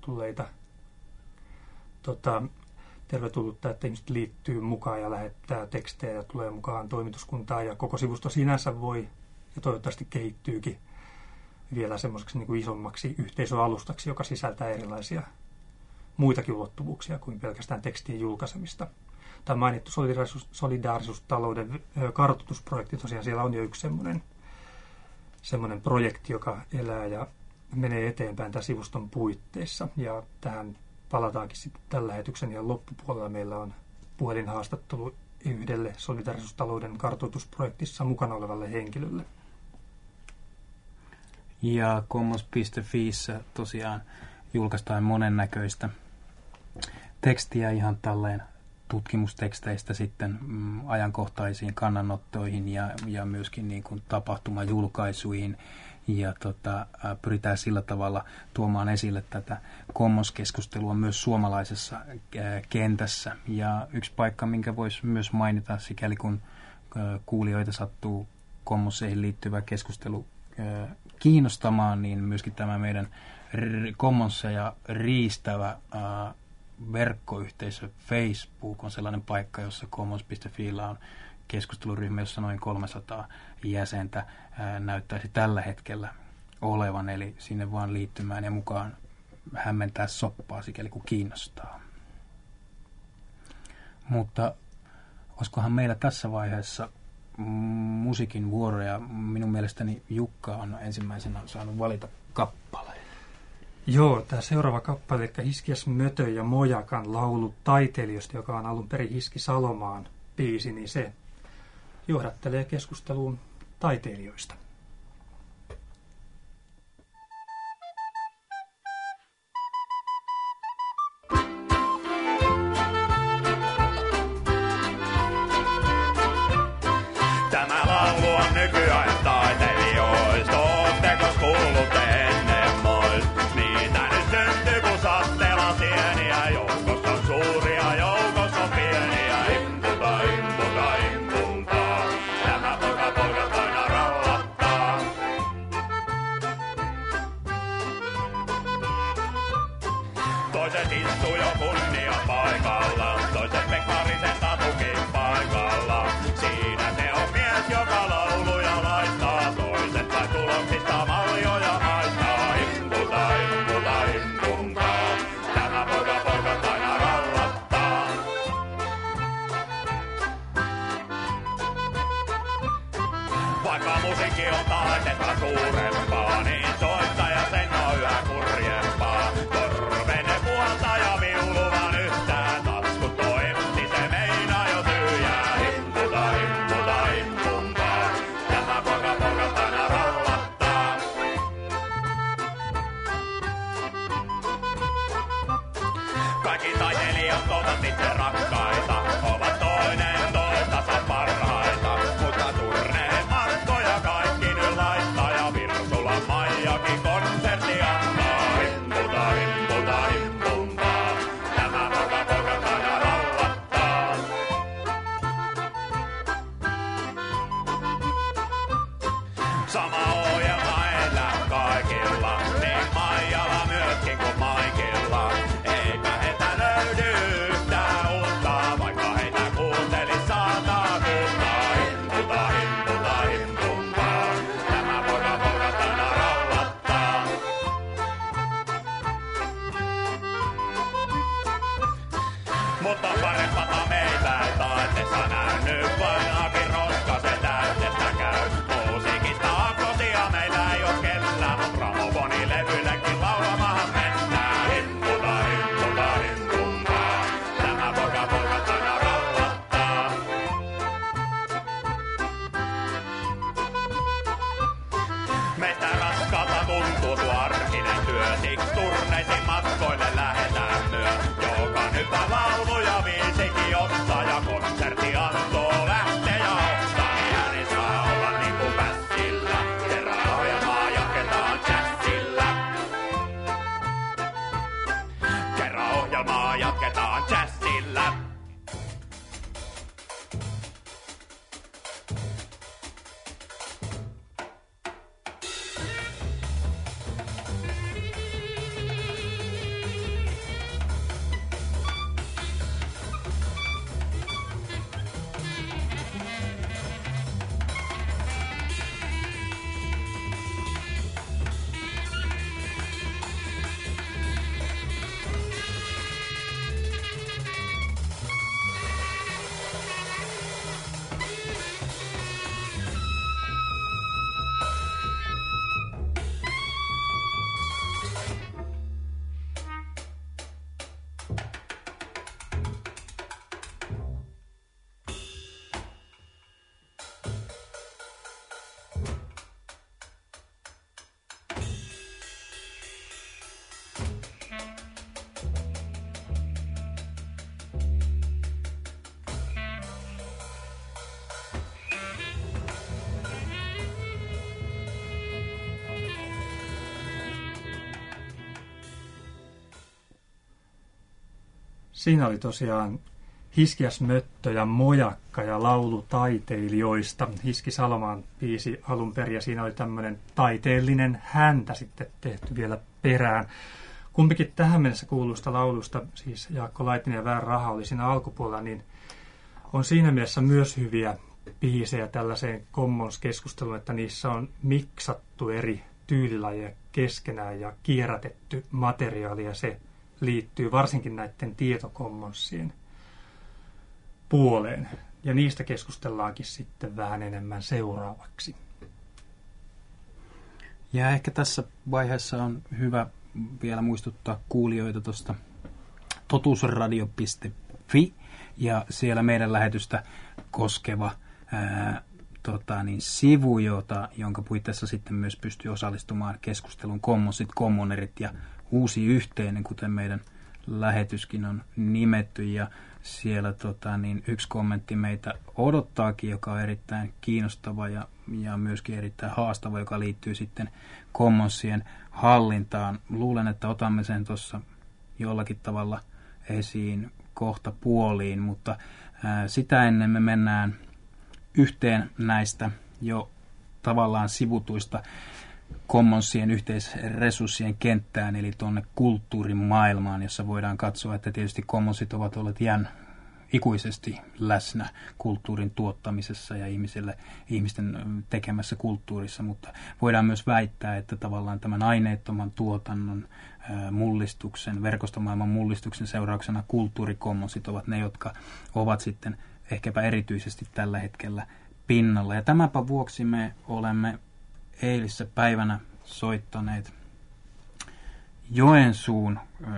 tervetullutta, että ihmiset liittyy mukaan ja lähettää tekstejä ja tulee mukaan toimituskuntaan. Ja koko sivusto sinänsä voi ja toivottavasti kehittyykin vielä semmoiseksi niin kuin isommaksi yhteisöalustaksi, joka sisältää erilaisia muitakin ulottuvuuksia kuin pelkästään tekstien julkaisemista. Tämä mainittu solidaarisuustalouden kartoitusprojekti, tosiaan siellä on jo yksi semmoinen projekti, joka elää ja menee eteenpäin tämän sivuston puitteissa. Ja tähän palataankin sitten tämän lähetyksen ja loppupuolella meillä on puhelinhaastattelu yhdelle solidaarisuustalouden kartoitusprojektissa mukana olevalle henkilölle. Ja commons.fiissä tosiaan julkaistaan monennäköistä tekstiä ihan tälleen tutkimusteksteistä sitten ajankohtaisiin kannanottoihin ja myöskin niin kuin tapahtumajulkaisuihin. Ja pyritään sillä tavalla tuomaan esille tätä commons-keskustelua myös suomalaisessa kentässä. Ja yksi paikka, minkä voisi myös mainita, sikäli kun kuulijoita sattuu commonsseihin liittyvä keskustelu kiinnostamaan, niin myöskin tämä meidän commonsseja riistävä verkkoyhteisö Facebook on sellainen paikka, jossa commons.fiillä on keskusteluryhmä, jossa noin 300 jäsentä näyttäisi tällä hetkellä olevan, eli sinne vaan liittymään ja mukaan hämmentää soppaa sikäli kun kiinnostaa. Mutta olisikohan meillä tässä vaiheessa musiikin vuoroja? Minun mielestäni Jukka on ensimmäisenä saanut valita kappaleen. Joo, tämä seuraava kappale, eli Hiskias Mötö ja Mojakan laulu taiteilijoista, joka on alun perin Hiski Salomaan biisi, niin se johdattelee keskusteluun taiteilijoista. Tämä laulu on nykyajan taiteilijoista, oottekos kuullut ennen moista? Niitä nyt syntyy kun sattela sieniä, joukossa on suuria joukkoja. musiikki on taidetta suurempaa, niin soittaja sen on yhä kurjempaa. Korvene puolta ja viuluvan yhtään taskut toivotti, se meinaa jo tyhjää. Himputa, himputa, himpumpaa, tämä poka aina rallattaa. Kaikki taiteilijat ovat itse rakkaita, ovat toinen toistansa parhaita, mutta turneen matkoja kaikki nyt laittaa ja Virsulan Maijakin konsertti antaa. Himputa, himputa, himpumpaa, tämä poka aina rallattaa. Sama ohjelma elää kaikilla, niin Maijalla myöskin kuin Maikilla. Eipä heitä löydy yhtään uutta, vaikka heitä kuuntelis satakunta. Himputa, himputa, himpumpaa, tämä poka aina rallattaa. Mutta parempaa meitä ei taiteessa nähnyt, vain Aki Roskasen täytestä käy. Musiikista akkosia meillä ei oo kellään, mut gramofonilevyillekin laulamahan mennään. Himputa, himputa, himpumpaa, tämä poka aina rallattaa. Meitä raskaalta tuntuu tuo arkinen työ, siksi turneisiin matkoille lähetään myö. Joka nyt on laulu ja viisikin ottaa ja konsertti antoo lähtee ja ottaa. Niin ääni saa olla niinku pässillä, kerran ohjelmaa jatketaan jazzillä. Kerran ohjelmaa jatketaan jazzillä. Siinä oli tosiaan Hiskiäs Möttö ja Mojakka ja laulutaiteilijoista. Hiski Salomaan biisi alun perin ja siinä oli tämmöinen taiteellinen häntä sitten tehty vielä perään. Kumpikin tähän mennessä kuuluista laulusta, siis Jaakko Laitinen ja Väärä Raha oli siinä alkupuolella, niin on siinä mielessä myös hyviä biisejä tällaiseen Commons-keskusteluun, että niissä on miksattu eri tyylilajeja keskenään ja kierrätetty materiaalia ja se liittyy varsinkin näiden tietokommonsien puoleen. Ja niistä keskustellaankin sitten vähän enemmän seuraavaksi. Ja ehkä tässä vaiheessa on hyvä vielä muistuttaa kuulijoita tuosta totuusradio.fi ja siellä meidän lähetystä koskeva sivu, jonka puitteissa sitten myös pystyy osallistumaan keskusteluun Commonsit, Commonerit ja Uusi Yhteinen, kuten meidän lähetyskin on nimetty. Ja siellä yksi kommentti meitä odottaakin, joka on erittäin kiinnostava ja myöskin erittäin haastava, joka liittyy sitten Commonsien hallintaan. Luulen, että otamme sen tuossa jollakin tavalla esiin kohta puoliin, mutta sitä ennen me mennään yhteen näistä jo tavallaan sivutuista Commonsien yhteisresurssien kenttään, eli tuonne kulttuurimaailmaan, jossa voidaan katsoa, että tietysti Commonsit ovat olleet ikuisesti läsnä kulttuurin tuottamisessa ja ihmisten tekemässä kulttuurissa, mutta voidaan myös väittää, että tavallaan tämän aineettoman tuotannon mullistuksen, verkostomaailman mullistuksen seurauksena kulttuurikommonsit ovat ne, jotka ovat sitten ehkäpä erityisesti tällä hetkellä pinnalla. Ja tämänpä vuoksi me olemme eilisessä päivänä soittaneet Joensuun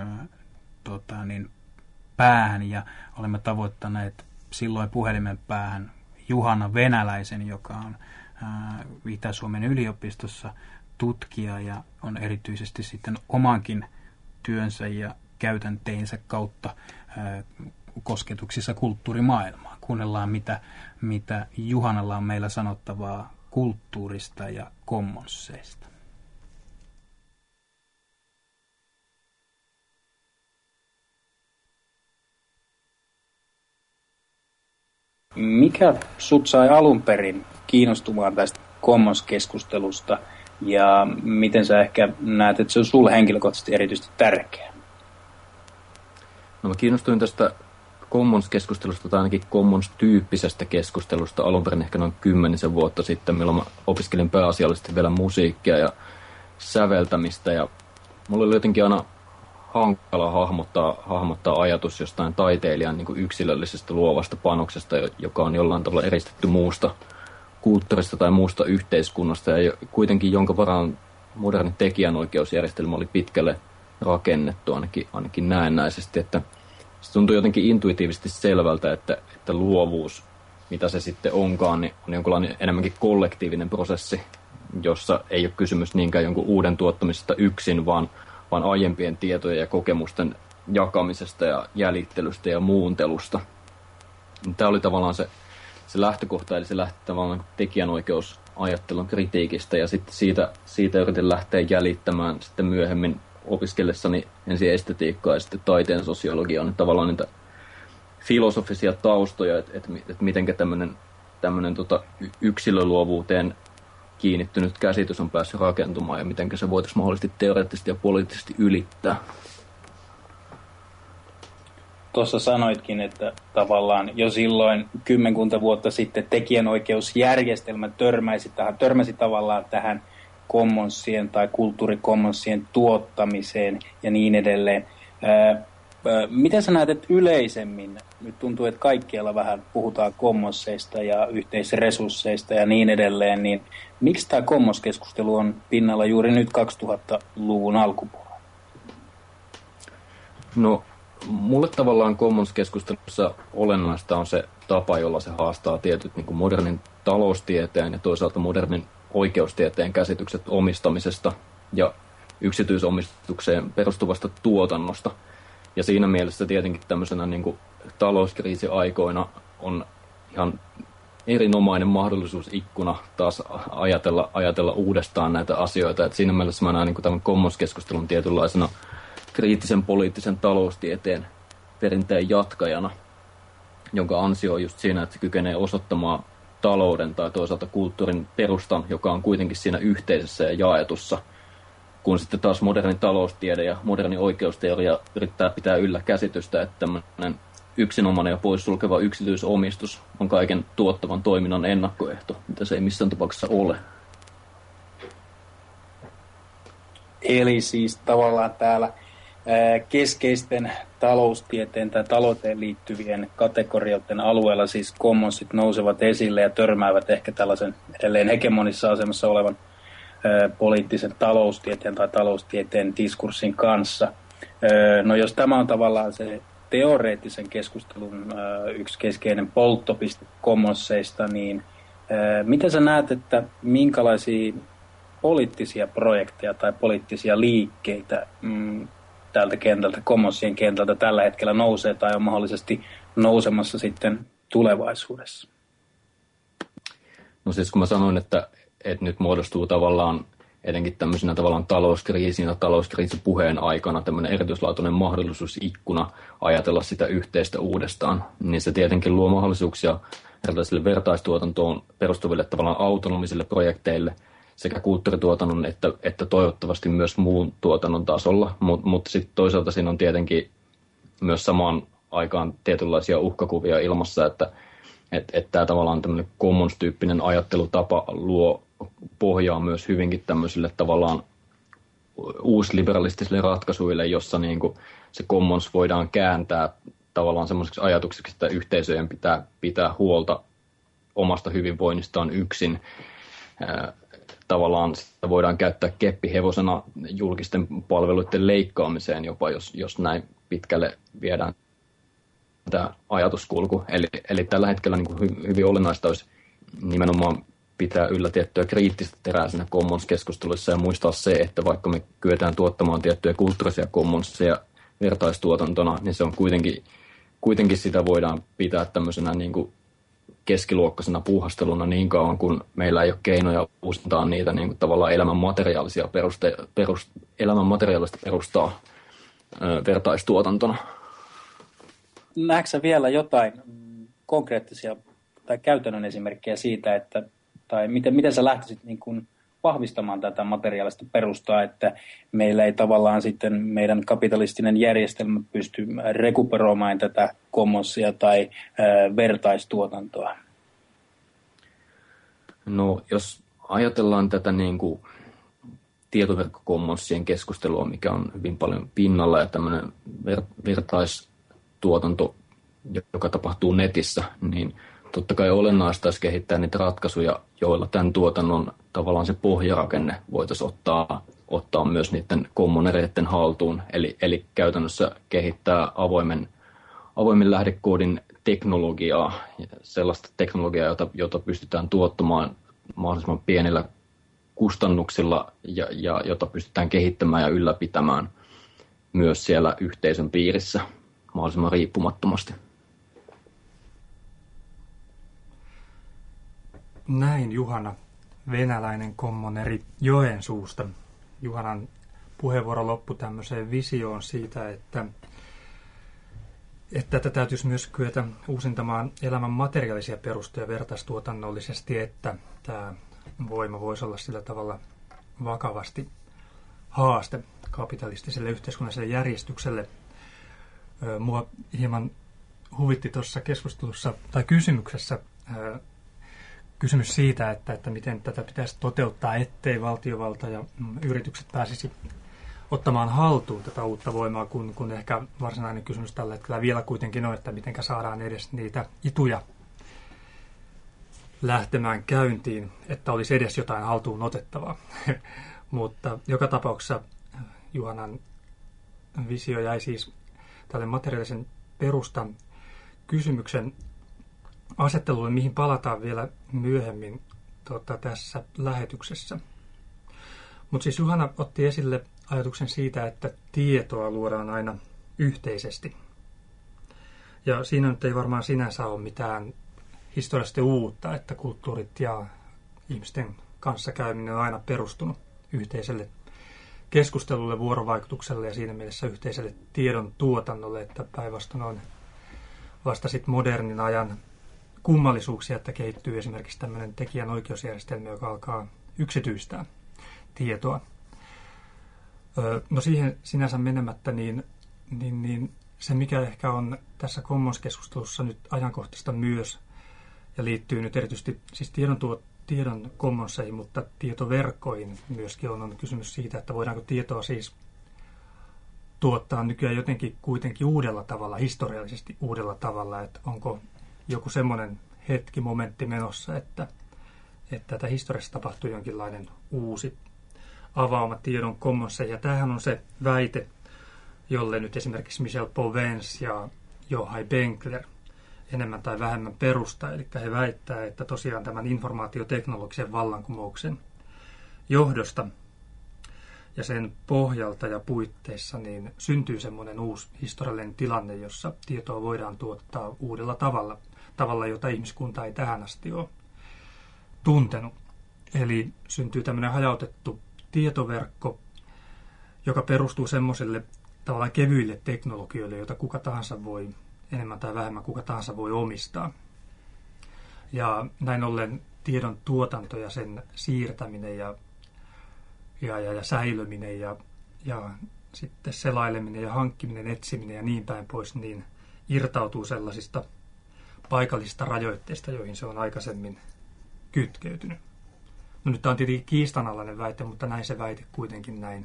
päähän ja olemme tavoittaneet silloin puhelimen päähän Juhana Venäläisen, joka on Itä-Suomen yliopistossa tutkija ja on erityisesti sitten omankin työnsä ja käytänteensä kautta kosketuksissa kulttuurimaailmaan. Kuunnellaan, mitä Juhanalla on meillä sanottavaa kulttuurista ja commonsseista. Mikä sut sai alun perin kiinnostumaan tästä commons-keskustelusta ja miten sä ehkä näet, että se on sulle henkilökohtaisesti erityisesti tärkeää? No mä kiinnostuin tästä commons-keskustelusta tai ainakin commons-tyyppisestä keskustelusta alun perin ehkä noin 10 vuotta sitten, milloin mä opiskelin pääasiallisesti vielä musiikkia ja säveltämistä ja mulla oli jotenkin aina hankala hahmottaa ajatus jostain taiteilijan niin kuin yksilöllisestä luovasta panoksesta, joka on jollain tavalla eristetty muusta kulttuurista tai muusta yhteiskunnasta ja kuitenkin jonka varaan moderni tekijänoikeusjärjestelmä oli pitkälle rakennettu ainakin näennäisesti, että se tuntuu jotenkin intuitiivisesti selvältä, että luovuus, mitä se sitten onkaan, niin on jonkinlainen enemmänkin kollektiivinen prosessi, jossa ei ole kysymys niinkään jonkun uuden tuottamisesta yksin, vaan aiempien tietojen ja kokemusten jakamisesta ja jäljittelystä ja muuntelusta. Tämä oli tavallaan se lähtökohta, eli se lähti tavallaan tekijänoikeusajattelun kritiikistä, ja sitten siitä yritin lähteä jäljittämään sitten myöhemmin opiskellessani ensin estetiikkaa ja sitten taiteen sosiologiaa, niin tavallaan niitä filosofisia taustoja, että mitenkä tämmöinen yksilöluovuuteen kiinnittynyt käsitys on päässyt rakentumaan ja miten se voitaisiin mahdollisesti teoreettisesti ja poliittisesti ylittää. Tuossa sanoitkin, että tavallaan jo silloin 10 vuotta sitten tekijänoikeusjärjestelmä törmäsi tavallaan tähän commonsien tai kulttuurikommonsien tuottamiseen ja niin edelleen. Miten sä näet, että yleisemmin, nyt tuntuu, että kaikkialla vähän puhutaan commonsseista ja yhteisresursseista ja niin edelleen, niin miksi tämä commons-keskustelu on pinnalla juuri nyt 2000-luvun alkupuolella? No, mulle tavallaan commons-keskustelussa olennaista on se tapa, jolla se haastaa tietyt niin kuin modernin taloustieteen ja toisaalta modernin oikeustieteen käsitykset omistamisesta ja yksityisomistukseen perustuvasta tuotannosta. Ja siinä mielessä tietenkin tämmöisenä niin kuin talouskriisiaikoina on ihan erinomainen mahdollisuusikkuna taas ajatella uudestaan näitä asioita. Et siinä mielessä mä näen niin kuin tämän commons-keskustelun tietynlaisena kriittisen poliittisen taloustieteen perinteen jatkajana, jonka ansio on just siinä, että se kykenee osoittamaan talouden tai toisaalta kulttuurin perustan, joka on kuitenkin siinä yhteisessä ja jaetussa, kun sitten taas moderni taloustiede ja moderni oikeusteoria yrittää pitää yllä käsitystä, että tämmöinen yksinomainen ja poissulkeva yksityisomistus on kaiken tuottavan toiminnan ennakkoehto, mitä se ei missään tapauksessa ole. Eli siis tavallaan täällä keskeisten taloustieteen tai talouteen liittyvien kategorioiden alueella siis commonsit nousevat esille ja törmäävät ehkä tällaisen edelleen hegemonissa asemassa olevan poliittisen taloustieteen tai taloustieteen diskurssin kanssa. No jos tämä on tavallaan se teoreettisen keskustelun yksi keskeinen polttopiste commonsseista, niin miten sä näet, että minkälaisia poliittisia projekteja tai poliittisia liikkeitä tältä kentältä, commonsien kentältä tällä hetkellä nousee tai on mahdollisesti nousemassa sitten tulevaisuudessa? No siis kun mä sanoin, että nyt muodostuu tavallaan etenkin tämmöisenä tavallaan talouskriisin ja talouskriisipuheen aikana tämmöinen erityislaatuinen mahdollisuusikkuna ajatella sitä yhteistä uudestaan, niin se tietenkin luo mahdollisuuksia erilaisille vertaistuotantoon perustuville tavallaan autonomisille projekteille sekä kulttuurituotannon että toivottavasti myös muun tuotannon tasolla, mutta sitten toisaalta siinä on tietenkin myös samaan aikaan tietynlaisia uhkakuvia ilmassa, että tämä tavallaan tämmöinen commons-tyyppinen ajattelutapa luo pohjaa myös hyvinkin tämmöisille tavallaan uusliberalistisille ratkaisuille, jossa niin kuin se commons voidaan kääntää tavallaan semmoiseksi ajatukseksi, että yhteisöjen pitää huolta omasta hyvinvoinnistaan yksin. Tavallaan sitä voidaan käyttää keppihevosena julkisten palveluiden leikkaamiseen jopa, jos näin pitkälle viedään tämä ajatuskulku. Eli tällä hetkellä niin kuin hyvin olennaista olisi nimenomaan pitää yllä tiettyä kriittistä terää siinä commons-keskustelussa ja muistaa se, että vaikka me kyetään tuottamaan tiettyjä kulttuurisia commonseja vertaistuotantona, niin se on kuitenkin sitä voidaan pitää tämmöisenä niin kuin keskiluokkaisena puuhasteluna niin kauan, kun meillä ei ole keinoja uusintaa niitä niin kuin tavallaan elämän materiaalista perustaa vertaistuotantona. Näetkö vielä jotain konkreettisia tai käytännön esimerkkejä siitä, että, tai miten sä lähtisit niin kuin vahvistamaan tätä materiaalista perustaa, että meillä ei tavallaan sitten meidän kapitalistinen järjestelmä pysty rekuperoimaan tätä commonsia tai vertaistuotantoa? No, jos ajatellaan tätä niin kuin tietoverkkocommonsien keskustelua, mikä on hyvin paljon pinnalla ja tämmöinen vertaistuotanto, joka tapahtuu netissä, niin totta kai olennaista olisi kehittää niitä ratkaisuja, joilla tämän tuotannon tavallaan se pohjarakenne voitaisiin ottaa myös niiden commonereiden haltuun. Eli käytännössä kehittää avoimen lähdekoodin teknologiaa, sellaista teknologiaa, jota pystytään tuottamaan mahdollisimman pienillä kustannuksilla ja jota pystytään kehittämään ja ylläpitämään myös siellä yhteisön piirissä mahdollisimman riippumattomasti. Näin Juhana, venäläinen commoneri Joensuusta. Juhanan puheenvuoro loppui tämmöiseen visioon siitä, että tätä täytyisi myös kyetä uusintamaan elämän materiaalisia perusteja vertaistuotannollisesti, että tämä voima voisi olla sillä tavalla vakavasti haaste kapitalistiselle yhteiskunnalliselle järjestykselle. Mua hieman huvitti tuossa keskustelussa tai kysymyksessä kysymys siitä, että miten tätä pitäisi toteuttaa, ettei valtiovalta ja yritykset pääsisi ottamaan haltuun tätä uutta voimaa, kun ehkä varsinainen kysymys tällä hetkellä vielä kuitenkin on, että miten saadaan edes niitä ituja lähtemään käyntiin, että olisi edes jotain haltuun otettavaa. Mutta joka tapauksessa Juhanan visio jäi siis tälle materiaalisen perustan kysymyksen asettelulle, mihin palataan vielä myöhemmin tässä lähetyksessä. Mutta siis Juhana otti esille ajatuksen siitä, että tietoa luodaan aina yhteisesti. Ja siinä nyt ei varmaan sinänsä ole mitään historiallisesti uutta, että kulttuurit ja ihmisten kanssakäyminen on aina perustunut yhteiselle keskustelulle, vuorovaikutukselle ja siinä mielessä yhteiselle tiedon tuotannolle, että päinvastoin on vasta sitten modernin ajan kummallisuuksia, että kehittyy esimerkiksi tämmöinen tekijänoikeusjärjestelmä, joka alkaa yksityistää tietoa. No siihen sinänsä menemättä, niin se mikä ehkä on tässä commons-keskustelussa nyt ajankohtaista myös, ja liittyy nyt erityisesti siis tiedon commonseihin, mutta tietoverkkoihin myöskin on kysymys siitä, että voidaanko tietoa siis tuottaa nykyään jotenkin kuitenkin uudella tavalla, historiallisesti uudella tavalla, että onko joku semmoinen hetki, momentti menossa, että tätä historiassa tapahtuu jonkinlainen uusi avaama tiedon commonseihin. Ja tämähän on se väite, jolle nyt esimerkiksi Michel Povens ja Johai Benkler enemmän tai vähemmän perustaa. Eli he väittää, että tosiaan tämän informaatioteknologisen vallankumouksen johdosta ja sen pohjalta ja puitteissa niin syntyy semmoinen uusi historiallinen tilanne, jossa tietoa voidaan tuottaa uudella tavalla, jota ihmiskunta ei tähän asti ole tuntenut. Eli syntyy tämmöinen hajautettu tietoverkko, joka perustuu semmoiselle tavallaan kevyille teknologioille, joita kuka tahansa voi, enemmän tai vähemmän kuka tahansa voi omistaa. Ja näin ollen tiedon tuotanto ja sen siirtäminen ja säilyminen ja sitten selaileminen ja hankkiminen, etsiminen ja niin päin pois, niin irtautuu sellaisista paikallisista rajoitteista, joihin se on aikaisemmin kytkeytynyt. No nyt tämä on tietenkin kiistanalainen väite, mutta näin se väite kuitenkin näin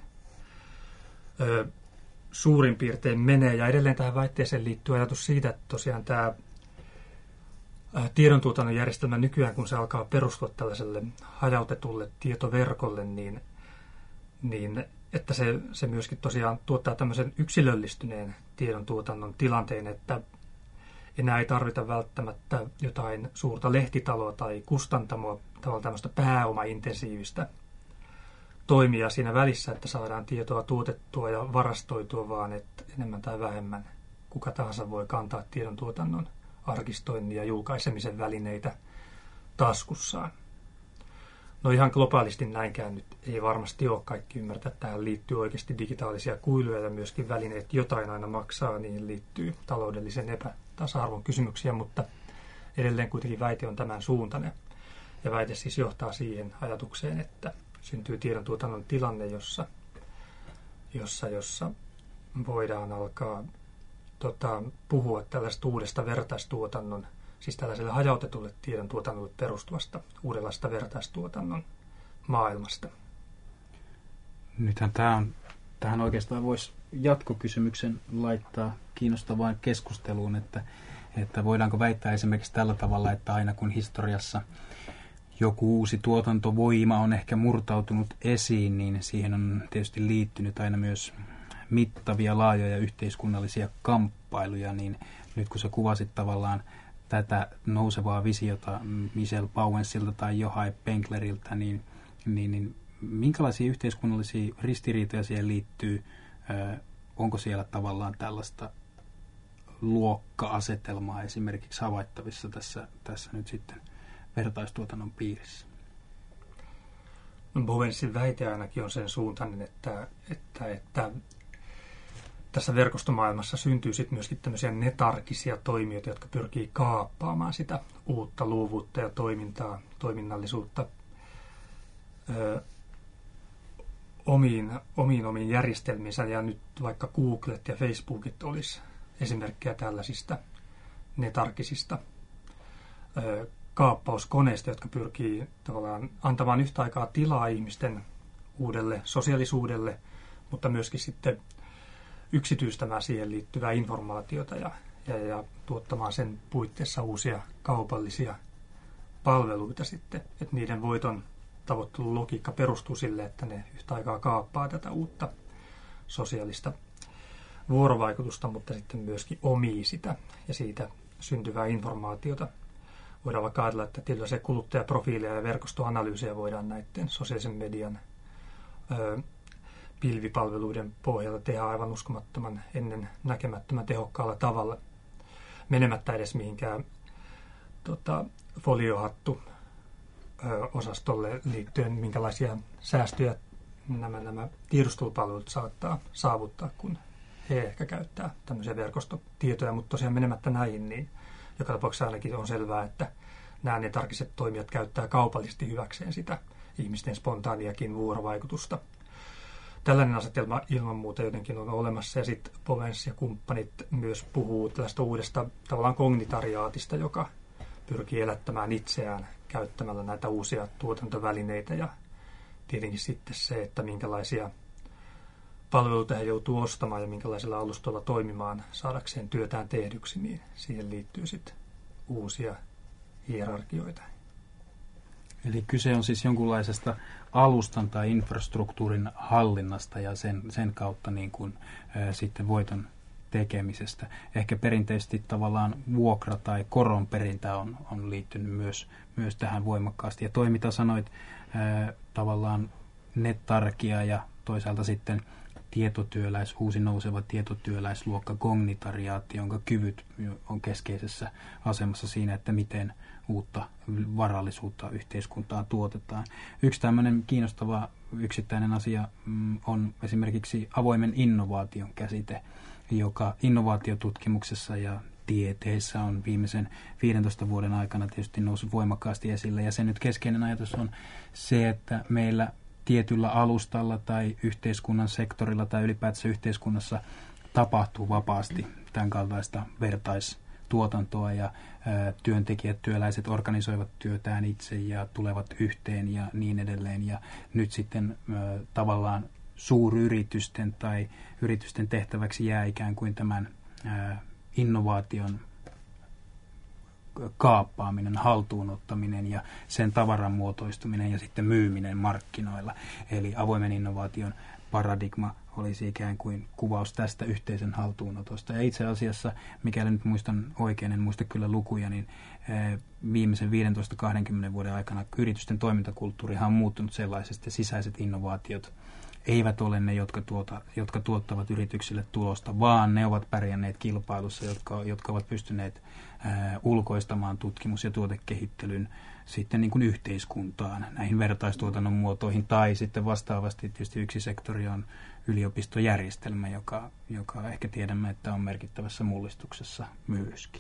suurin piirtein menee. Ja edelleen tähän väitteeseen liittyy ajatus siitä, että tosiaan tämä tiedontuotannon järjestelmä nykyään, kun se alkaa perustua tällaiselle hajautetulle tietoverkolle, niin että se myöskin tosiaan tuottaa tämmöisen yksilöllistyneen tiedontuotannon tilanteen, että enää ei tarvita välttämättä jotain suurta lehtitaloa tai kustantamoa, tavallaan tämmöistä pääomaintensiivistä toimia siinä välissä, että saadaan tietoa tuotettua ja varastoitua, vaan että enemmän tai vähemmän kuka tahansa voi kantaa tiedontuotannon, arkistoinnin ja julkaisemisen välineitä taskussaan. No ihan globaalisti näinkään nyt ei varmasti ole, kaikki ymmärtää, että tähän liittyy oikeasti digitaalisia kuiluja ja myöskin välineet jotain aina maksaa, niihin liittyy taloudellisen epätasa-arvon kysymyksiä, mutta edelleen kuitenkin väite on tämän suuntainen. Ja väite siis johtaa siihen ajatukseen, että syntyy tiedontuotannon tilanne, jossa voidaan alkaa puhua tällaista uudesta vertaistuotannon, siis tällaiselle hajautetulle tiedontuotannolle perustuvasta uudenlaista vertaistuotannon maailmasta. Nythän tähän oikeastaan voisi jatkokysymyksen laittaa kiinnostavaan keskusteluun, että voidaanko väittää esimerkiksi tällä tavalla, että aina kun historiassa joku uusi tuotantovoima on ehkä murtautunut esiin, niin siihen on tietysti liittynyt aina myös mittavia, laajoja yhteiskunnallisia kamppailuja, niin nyt kun sä kuvasit tavallaan tätä nousevaa visiota Michel Bauensilta tai Johai Benkleriltä, niin minkälaisia yhteiskunnallisia ristiriitoja siihen liittyy? Onko siellä tavallaan tällaista luokka-asetelmaa esimerkiksi havaittavissa tässä nyt sitten vertaistuotannon piirissä? Bauensin väite ainakin on sen suuntainen, että tässä verkostomaailmassa syntyy sitten myöskin tämmöisiä netarkisia toimijoita, jotka pyrkii kaappaamaan sitä uutta luovuutta ja toiminnallisuutta omiin järjestelmiinsä. Ja nyt vaikka Googlet ja Facebookit olisi esimerkkejä tällaisista netarkisista kaappauskoneista, jotka pyrkii tavallaan antamaan yhtä aikaa tilaa ihmisten uudelle sosiaalisuudelle, mutta myöskin sitten yksityistämään siihen liittyvää informaatiota ja tuottamaan sen puitteissa uusia kaupallisia palveluita sitten, että niiden voiton tavoittelun logiikka perustuu sille, että ne yhtä aikaa kaappaa tätä uutta sosiaalista vuorovaikutusta, mutta sitten myöskin omii sitä ja siitä syntyvää informaatiota. Voidaan vaikka ajatella, että tietynlaisia kuluttajaprofiileja ja verkostoanalyysiä voidaan näiden sosiaalisen median pilvipalveluiden pohjalta tehdä aivan uskomattoman ennen näkemättömän tehokkaalla tavalla, menemättä edes mihinkään foliohattu osastolle liittyen, minkälaisia säästöjä nämä tiedustelupalvelut saattaa saavuttaa, kun he ehkä käyttää tämmöisiä verkostotietoja, mutta tosiaan menemättä näihin, niin joka tapauksessa ainakin on selvää, että nämä netarkiset toimijat käyttää kaupallisesti hyväkseen sitä ihmisten spontaaniakin vuorovaikutusta. Tällainen asetelma ilman muuta jotenkin on olemassa, ja sitten Bauens ja kumppanit myös puhuu tällaista uudesta tavallaan kognitariaatista, joka pyrkii elättämään itseään käyttämällä näitä uusia tuotantovälineitä, ja tietenkin sitten se, että minkälaisia palveluita he joutuu ostamaan ja minkälaisilla alustoilla toimimaan saadakseen työtään tehdyksi, niin siihen liittyy sitten uusia hierarkioita. Eli kyse on siis jonkunlaisesta alustan tai infrastruktuurin hallinnasta ja sen kautta niin kuin, sitten voiton tekemisestä. Ehkä perinteisesti tavallaan vuokra- tai koronperintä on liittynyt myös tähän voimakkaasti. Ja toi, mitä sanoit, tavallaan netarkia ja toisaalta sitten uusi nouseva tietotyöläisluokka, kognitariaatti, jonka kyvyt on keskeisessä asemassa siinä, että miten uutta varallisuutta yhteiskuntaan tuotetaan. Yksi tämmöinen kiinnostava yksittäinen asia on esimerkiksi avoimen innovaation käsite, joka innovaatiotutkimuksessa ja tieteessä on viimeisen 15 vuoden aikana tietysti noussut voimakkaasti esille. Ja sen nyt keskeinen ajatus on se, että meillä tietyllä alustalla tai yhteiskunnan sektorilla tai ylipäätänsä yhteiskunnassa tapahtuu vapaasti tämän kaltaista vertaistuotantoa ja työntekijät, työläiset organisoivat työtään itse ja tulevat yhteen ja niin edelleen. Ja nyt sitten tavallaan suuryritysten tai yritysten tehtäväksi jää ikään kuin tämän innovaation kaappaaminen, haltuunottaminen ja sen tavaran muotoistuminen ja sitten myyminen markkinoilla. Eli avoimen innovaation paradigma olisi ikään kuin kuvaus tästä yhteisen haltuunotosta. Ja itse asiassa, mikäli nyt muistan oikein, en muista kyllä lukuja, niin viimeisen 15-20 vuoden aikana yritysten toimintakulttuurihan on muuttunut sellaisesti, että sisäiset innovaatiot eivät ole ne, jotka tuottavat yrityksille tulosta, vaan ne ovat pärjänneet kilpailussa, jotka ovat pystyneet ulkoistamaan tutkimus- ja tuotekehittelyn sitten niin kuin yhteiskuntaan, näihin vertaistuotannon muotoihin, tai sitten vastaavasti tietysti yksi sektori on yliopistojärjestelmä, joka ehkä tiedämme, että on merkittävässä mullistuksessa myöskin.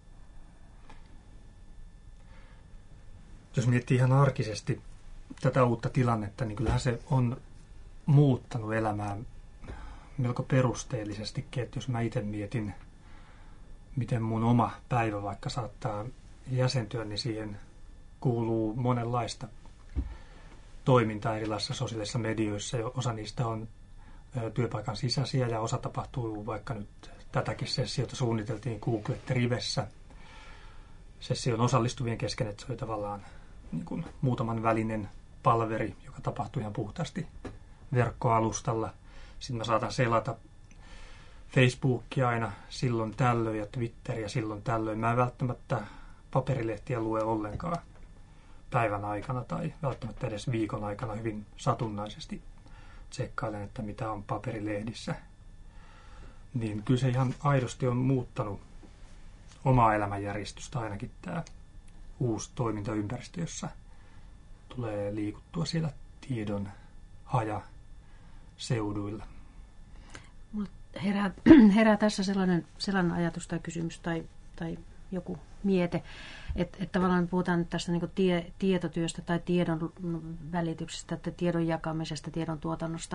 Jos miettii ihan arkisesti tätä uutta tilannetta, niin kyllähän se on muuttanut elämää melko perusteellisestikin, että jos mä itse mietin, miten mun oma päivä vaikka saattaa jäsentyä, niin siihen kuuluu monenlaista toimintaa erilaisissa sosiaalisissa medioissa. Osa niistä on työpaikan sisäisiä ja osa tapahtuu, vaikka nyt tätäkin sessiota suunniteltiin Google Rivessä session osallistuvien kesken, että se oli tavallaan niin kuin muutaman välinen palveri, joka tapahtui ihan puhtaasti verkkoalustalla. Sitten mä saatan selata Facebookia aina silloin tällöin ja Twitteriä silloin tällöin. Mä en välttämättä paperilehtiä lue ollenkaan päivän aikana tai välttämättä edes viikon aikana, hyvin satunnaisesti tsekkailen, että mitä on paperilehdissä. Niin kyllä se ihan aidosti on muuttanut omaa elämänjärjestystä ainakin tämä uusi toimintaympäristö, jossa tulee liikuttua siellä tiedon hajaseuduilla. Herää tässä sellainen ajatus tai kysymys tai joku miete, että tavallaan puhutaan nyt tästä niin kuin tietotyöstä tai tiedon välityksestä, että tiedon jakamisesta, tiedon tuotannosta.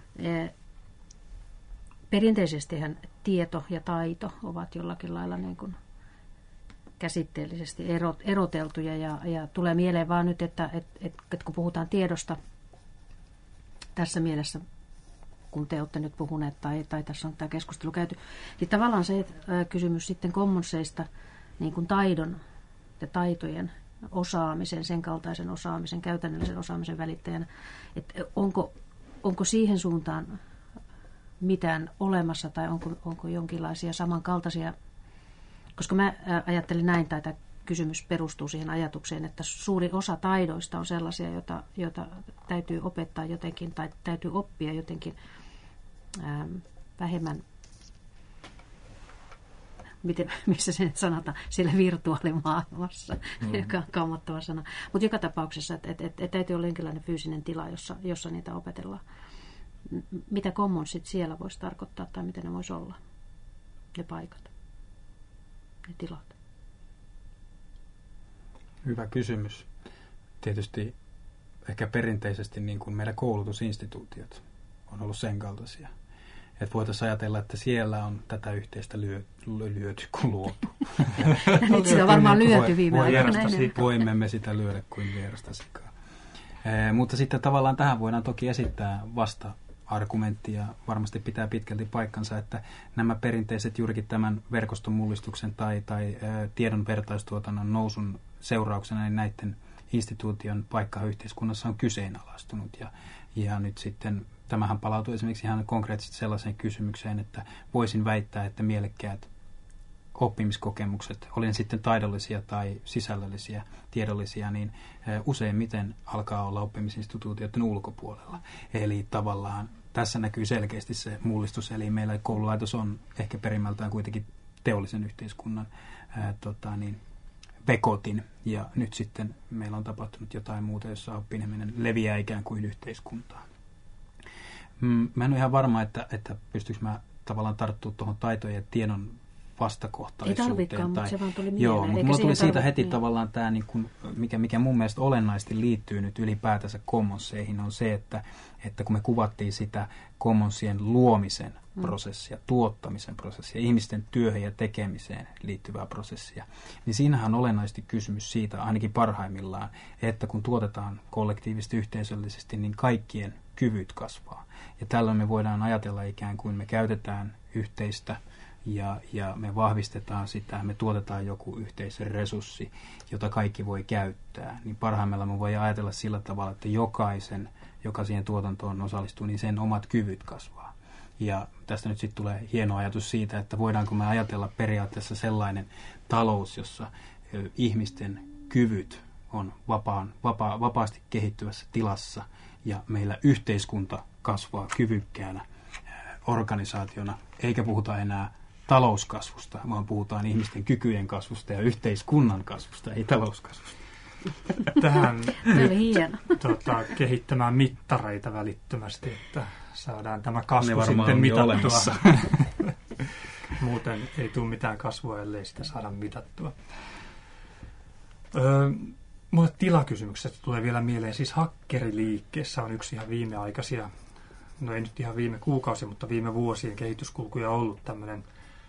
Perinteisestihän tieto ja taito ovat jollakin lailla niin kuin käsitteellisesti eroteltuja ja tulee mieleen vaan nyt, että kun puhutaan tiedosta tässä mielessä, kun te olette nyt puhuneet tai tässä on tämä keskustelu käyty, niin tavallaan se kysymys sitten commonsseista niin kuin taidon ja taitojen osaamisen, sen kaltaisen osaamisen, käytännöllisen osaamisen välittäjänä, että onko siihen suuntaan mitään olemassa tai onko jonkinlaisia samankaltaisia, koska mä ajattelin näin, tai tämä kysymys perustuu siihen ajatukseen, että suuri osa taidoista on sellaisia, joita täytyy opettaa jotenkin tai täytyy oppia jotenkin vähemmän, missä se nyt sanotaan, siellä virtuaalimaailmassa, joka on kammottava sana. Mutta joka tapauksessa, että täytyy olla jonkinlainen fyysinen tila, jossa niitä opetellaan. Mitä commonssit siellä voisi tarkoittaa tai miten ne voisi olla, ne paikat, ne tilat? Hyvä kysymys. Tietysti ehkä perinteisesti niin kuin meidän koulutusinstituutiot on ollut sen kaltaisia. Että voitaisiin ajatella, että siellä on tätä yhteistä lyöty kuin luotu. Nyt sitä on varmaan lyöty viime aikoina. Voimme me sitä lyödä kuin vierasta sikaa. Mutta sitten tavallaan tähän voidaan toki esittää vasta-argumenttia. Varmasti pitää pitkälti paikkansa, että nämä perinteiset juurikin tämän verkoston mullistuksen tai tiedon vertaistuotannon nousun seurauksena, niin näiden instituution paikka yhteiskunnassa on kyseenalaistunut. Ja nyt sitten tämähän palautuu esimerkiksi ihan konkreettisesti sellaiseen kysymykseen, että voisin väittää, että mielekkäät oppimiskokemukset, oli ne sitten taidollisia tai sisällöllisiä, tiedollisia, niin useimmiten alkaa olla oppimisinstituutioiden ulkopuolella. Eli tavallaan tässä näkyy selkeästi se mullistus, eli meillä koululaitos on ehkä perimmältään kuitenkin teollisen yhteiskunnan vekotin, ja nyt sitten meillä on tapahtunut jotain muuta, jossa oppiminen leviää ikään kuin yhteiskuntaan. Mä en ole ihan varma, että pystyykö mä tavallaan tarttua tuohon taitojen ja tiedon vastakohtaisuuteen. Ei tarvikaan, mutta se vaan tuli mieleen. Joo, mutta mulla tuli siitä heti tavallaan tämä, niin kuin, mikä mun mielestä olennaisesti liittyy nyt ylipäätänsä commonsseihin, on se, että kun me kuvattiin sitä commonsien luomisen prosessia, tuottamisen prosessia, ihmisten työhön ja tekemiseen liittyvää prosessia, niin siinähän on olennaisesti kysymys siitä, ainakin parhaimmillaan, että kun tuotetaan kollektiivisesti yhteisöllisesti, niin kaikkien kyvyt kasvaa. Ja tällöin me voidaan ajatella ikään kuin me käytetään yhteistä ja me vahvistetaan sitä, me tuotetaan joku yhteisen resurssi, jota kaikki voi käyttää, niin parhaimmillaan me voi ajatella sillä tavalla, että jokaisen, joka siihen tuotantoon osallistuu, niin sen omat kyvyt kasvaa. Ja tästä nyt sitten tulee hieno ajatus siitä, että voidaanko me ajatella periaatteessa sellainen talous, jossa ihmisten kyvyt on vapaasti kehittyvässä tilassa ja meillä yhteiskunta kasvaa kyvykkäänä organisaationa, eikä puhuta enää talouskasvusta, vaan puhutaan ihmisten kykyjen kasvusta ja yhteiskunnan kasvusta, ei talouskasvusta. Tähän nyt, kehittämään mittareita välittömästi, että saadaan tämä kasvu sitten mitattua. Muuten ei tule mitään kasvua, ellei sitä saada mitattua. Mulle tilakysymyksestä tulee vielä mieleen, siis hakkeriliikkeessä on yksi ihan viimeaikaisia, no ei nyt ihan viime kuukausi, mutta viime vuosien kehityskulkuja ollut tämmöinen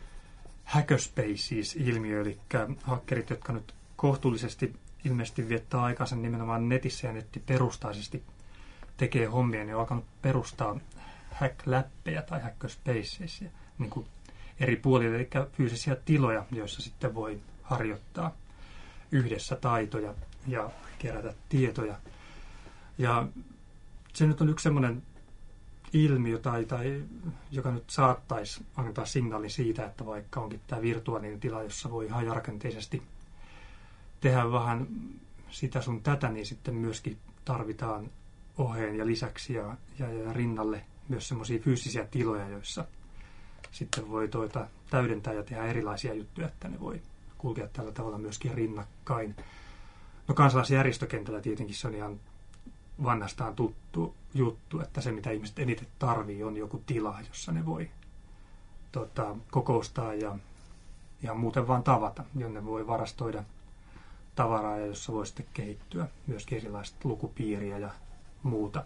hackerspaces-ilmiö, eli hakkerit, jotka nyt kohtuullisesti ilmeisesti viettää aikansa nimenomaan netissä ja nettiperustaisesti tekee hommia, niin on alkanut perustaa hack-läppejä tai hackerspaces niin kuin eri puolille, eli fyysisiä tiloja, joissa sitten voi harjoittaa yhdessä taitoja ja kerätä tietoja. Ja se nyt on yksi semmoinen ilmiö, joka nyt saattaisi antaa signaali siitä, että vaikka onkin tämä virtuaalinen tila, jossa voi hajarakenteisesti tehdä vähän sitä sun tätä, niin sitten myöskin tarvitaan oheen ja lisäksi ja rinnalle myös semmoisia fyysisiä tiloja, joissa sitten voi täydentää ja tehdä erilaisia juttuja, että ne voi kulkea tällä tavalla myöskin rinnakkain. No kansalaisjärjestökentällä tietenkin se on ihan vanhastaan tuttu juttu, että se mitä ihmiset eniten tarvii on joku tila, jossa ne voi kokoustaa ja muuten vaan tavata, jonne voi varastoida tavaraa ja jossa voi sitten kehittyä myöskin erilaista lukupiiriä ja muuta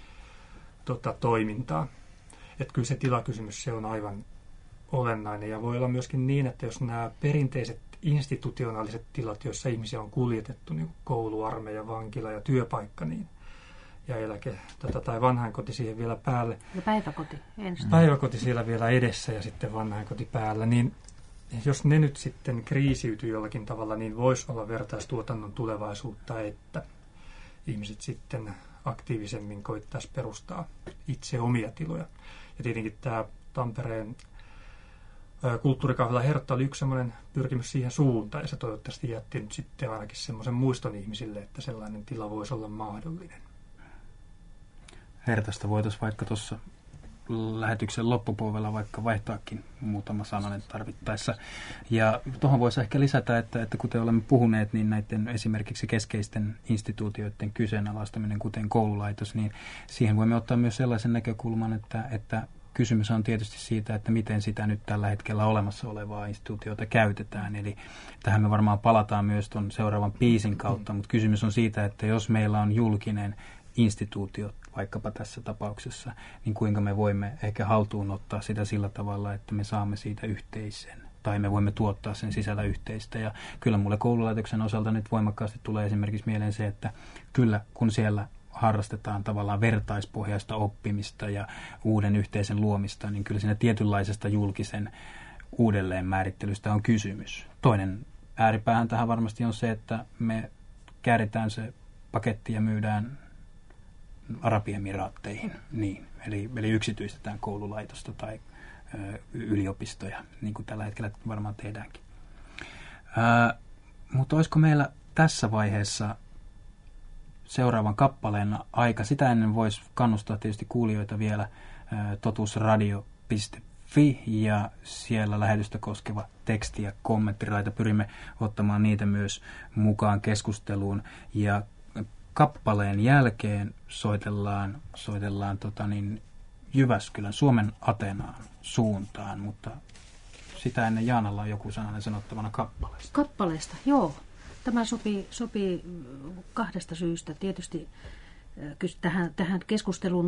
toimintaa. Että kyllä se tilakysymys se on aivan olennainen ja voi olla myöskin niin, että jos nämä perinteiset institutionaaliset tilat, joissa ihmisiä on kuljetettu, niin koulu, armeija, vankila ja työpaikka, niin ja eläke tai vanhainkoti siihen vielä päälle. Ja päiväkoti ensin. Päiväkoti siellä vielä edessä ja sitten vanhainkoti päällä, niin jos ne nyt sitten kriisiytyy jollakin tavalla, niin voisi olla vertaistuotannon tulevaisuutta, että ihmiset sitten aktiivisemmin koittaisi perustaa itse omia tiloja. Ja tietenkin tämä Tampereen kulttuurikahvila Hertta oli yksi semmoinen pyrkimys siihen suuntaan, ja se toivottavasti jätti nyt sitten ainakin semmoisen muiston ihmisille, että sellainen tila voisi olla mahdollinen. Hertasta voitaisiin vaikka tuossa lähetyksen loppupuolella vaikka vaihtaakin muutama sananen tarvittaessa. Ja tuohon voisi ehkä lisätä, että kuten olemme puhuneet, niin näiden esimerkiksi keskeisten instituutioiden kyseenalaistaminen, kuten koululaitos, niin siihen voimme ottaa myös sellaisen näkökulman, että kysymys on tietysti siitä, että miten sitä nyt tällä hetkellä olemassa olevaa instituutiota käytetään. Eli tähän me varmaan palataan myös tuon seuraavan biisin kautta, mutta kysymys on siitä, että jos meillä on julkinen instituutio, vaikkapa tässä tapauksessa, niin kuinka me voimme ehkä haltuun ottaa sitä sillä tavalla, että me saamme siitä yhteisen, tai me voimme tuottaa sen sisällä yhteistä. Ja kyllä mulle koululaitoksen osalta nyt voimakkaasti tulee esimerkiksi mieleen se, että kyllä kun siellä harrastetaan tavallaan vertaispohjaista oppimista ja uuden yhteisen luomista, niin kyllä siinä tietynlaisesta julkisen uudelleenmäärittelystä on kysymys. Toinen ääripäähän tähän varmasti on se, että me kääritään se paketti ja myydään Arabiemiraatteihin, niin, eli yksityistetään koululaitosta tai yliopistoja, niin kuin tällä hetkellä varmaan tehdäänkin. Mutta olisiko meillä tässä vaiheessa seuraavan kappaleen aika? Sitä ennen voisi kannustaa tietysti kuulijoita vielä totuusradio.fi ja siellä lähetystä koskeva teksti- ja kommenttiraita. Pyrimme ottamaan niitä myös mukaan keskusteluun ja kappaleen jälkeen soitellaan Jyväskylän, Suomen Ateenaan suuntaan, mutta sitä ennen Jaanalla on joku sananen sanottavana kappaleesta. Kappaleesta, joo. Tämä sopii kahdesta syystä. Tietysti tähän keskustelun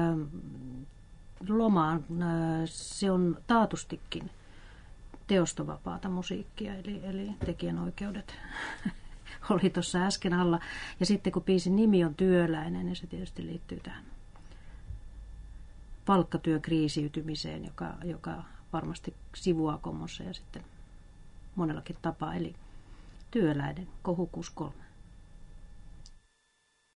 lomaan se on taatustikin teostovapaata musiikkia, eli tekijänoikeudet oli tuossa äsken alla. Ja sitten kun biisin nimi on Työläinen, niin se tietysti liittyy tähän palkkatyökriisiytymiseen, joka varmasti sivuaa Commonsia sitten monellakin tapaa, eli työläiden kohu 63.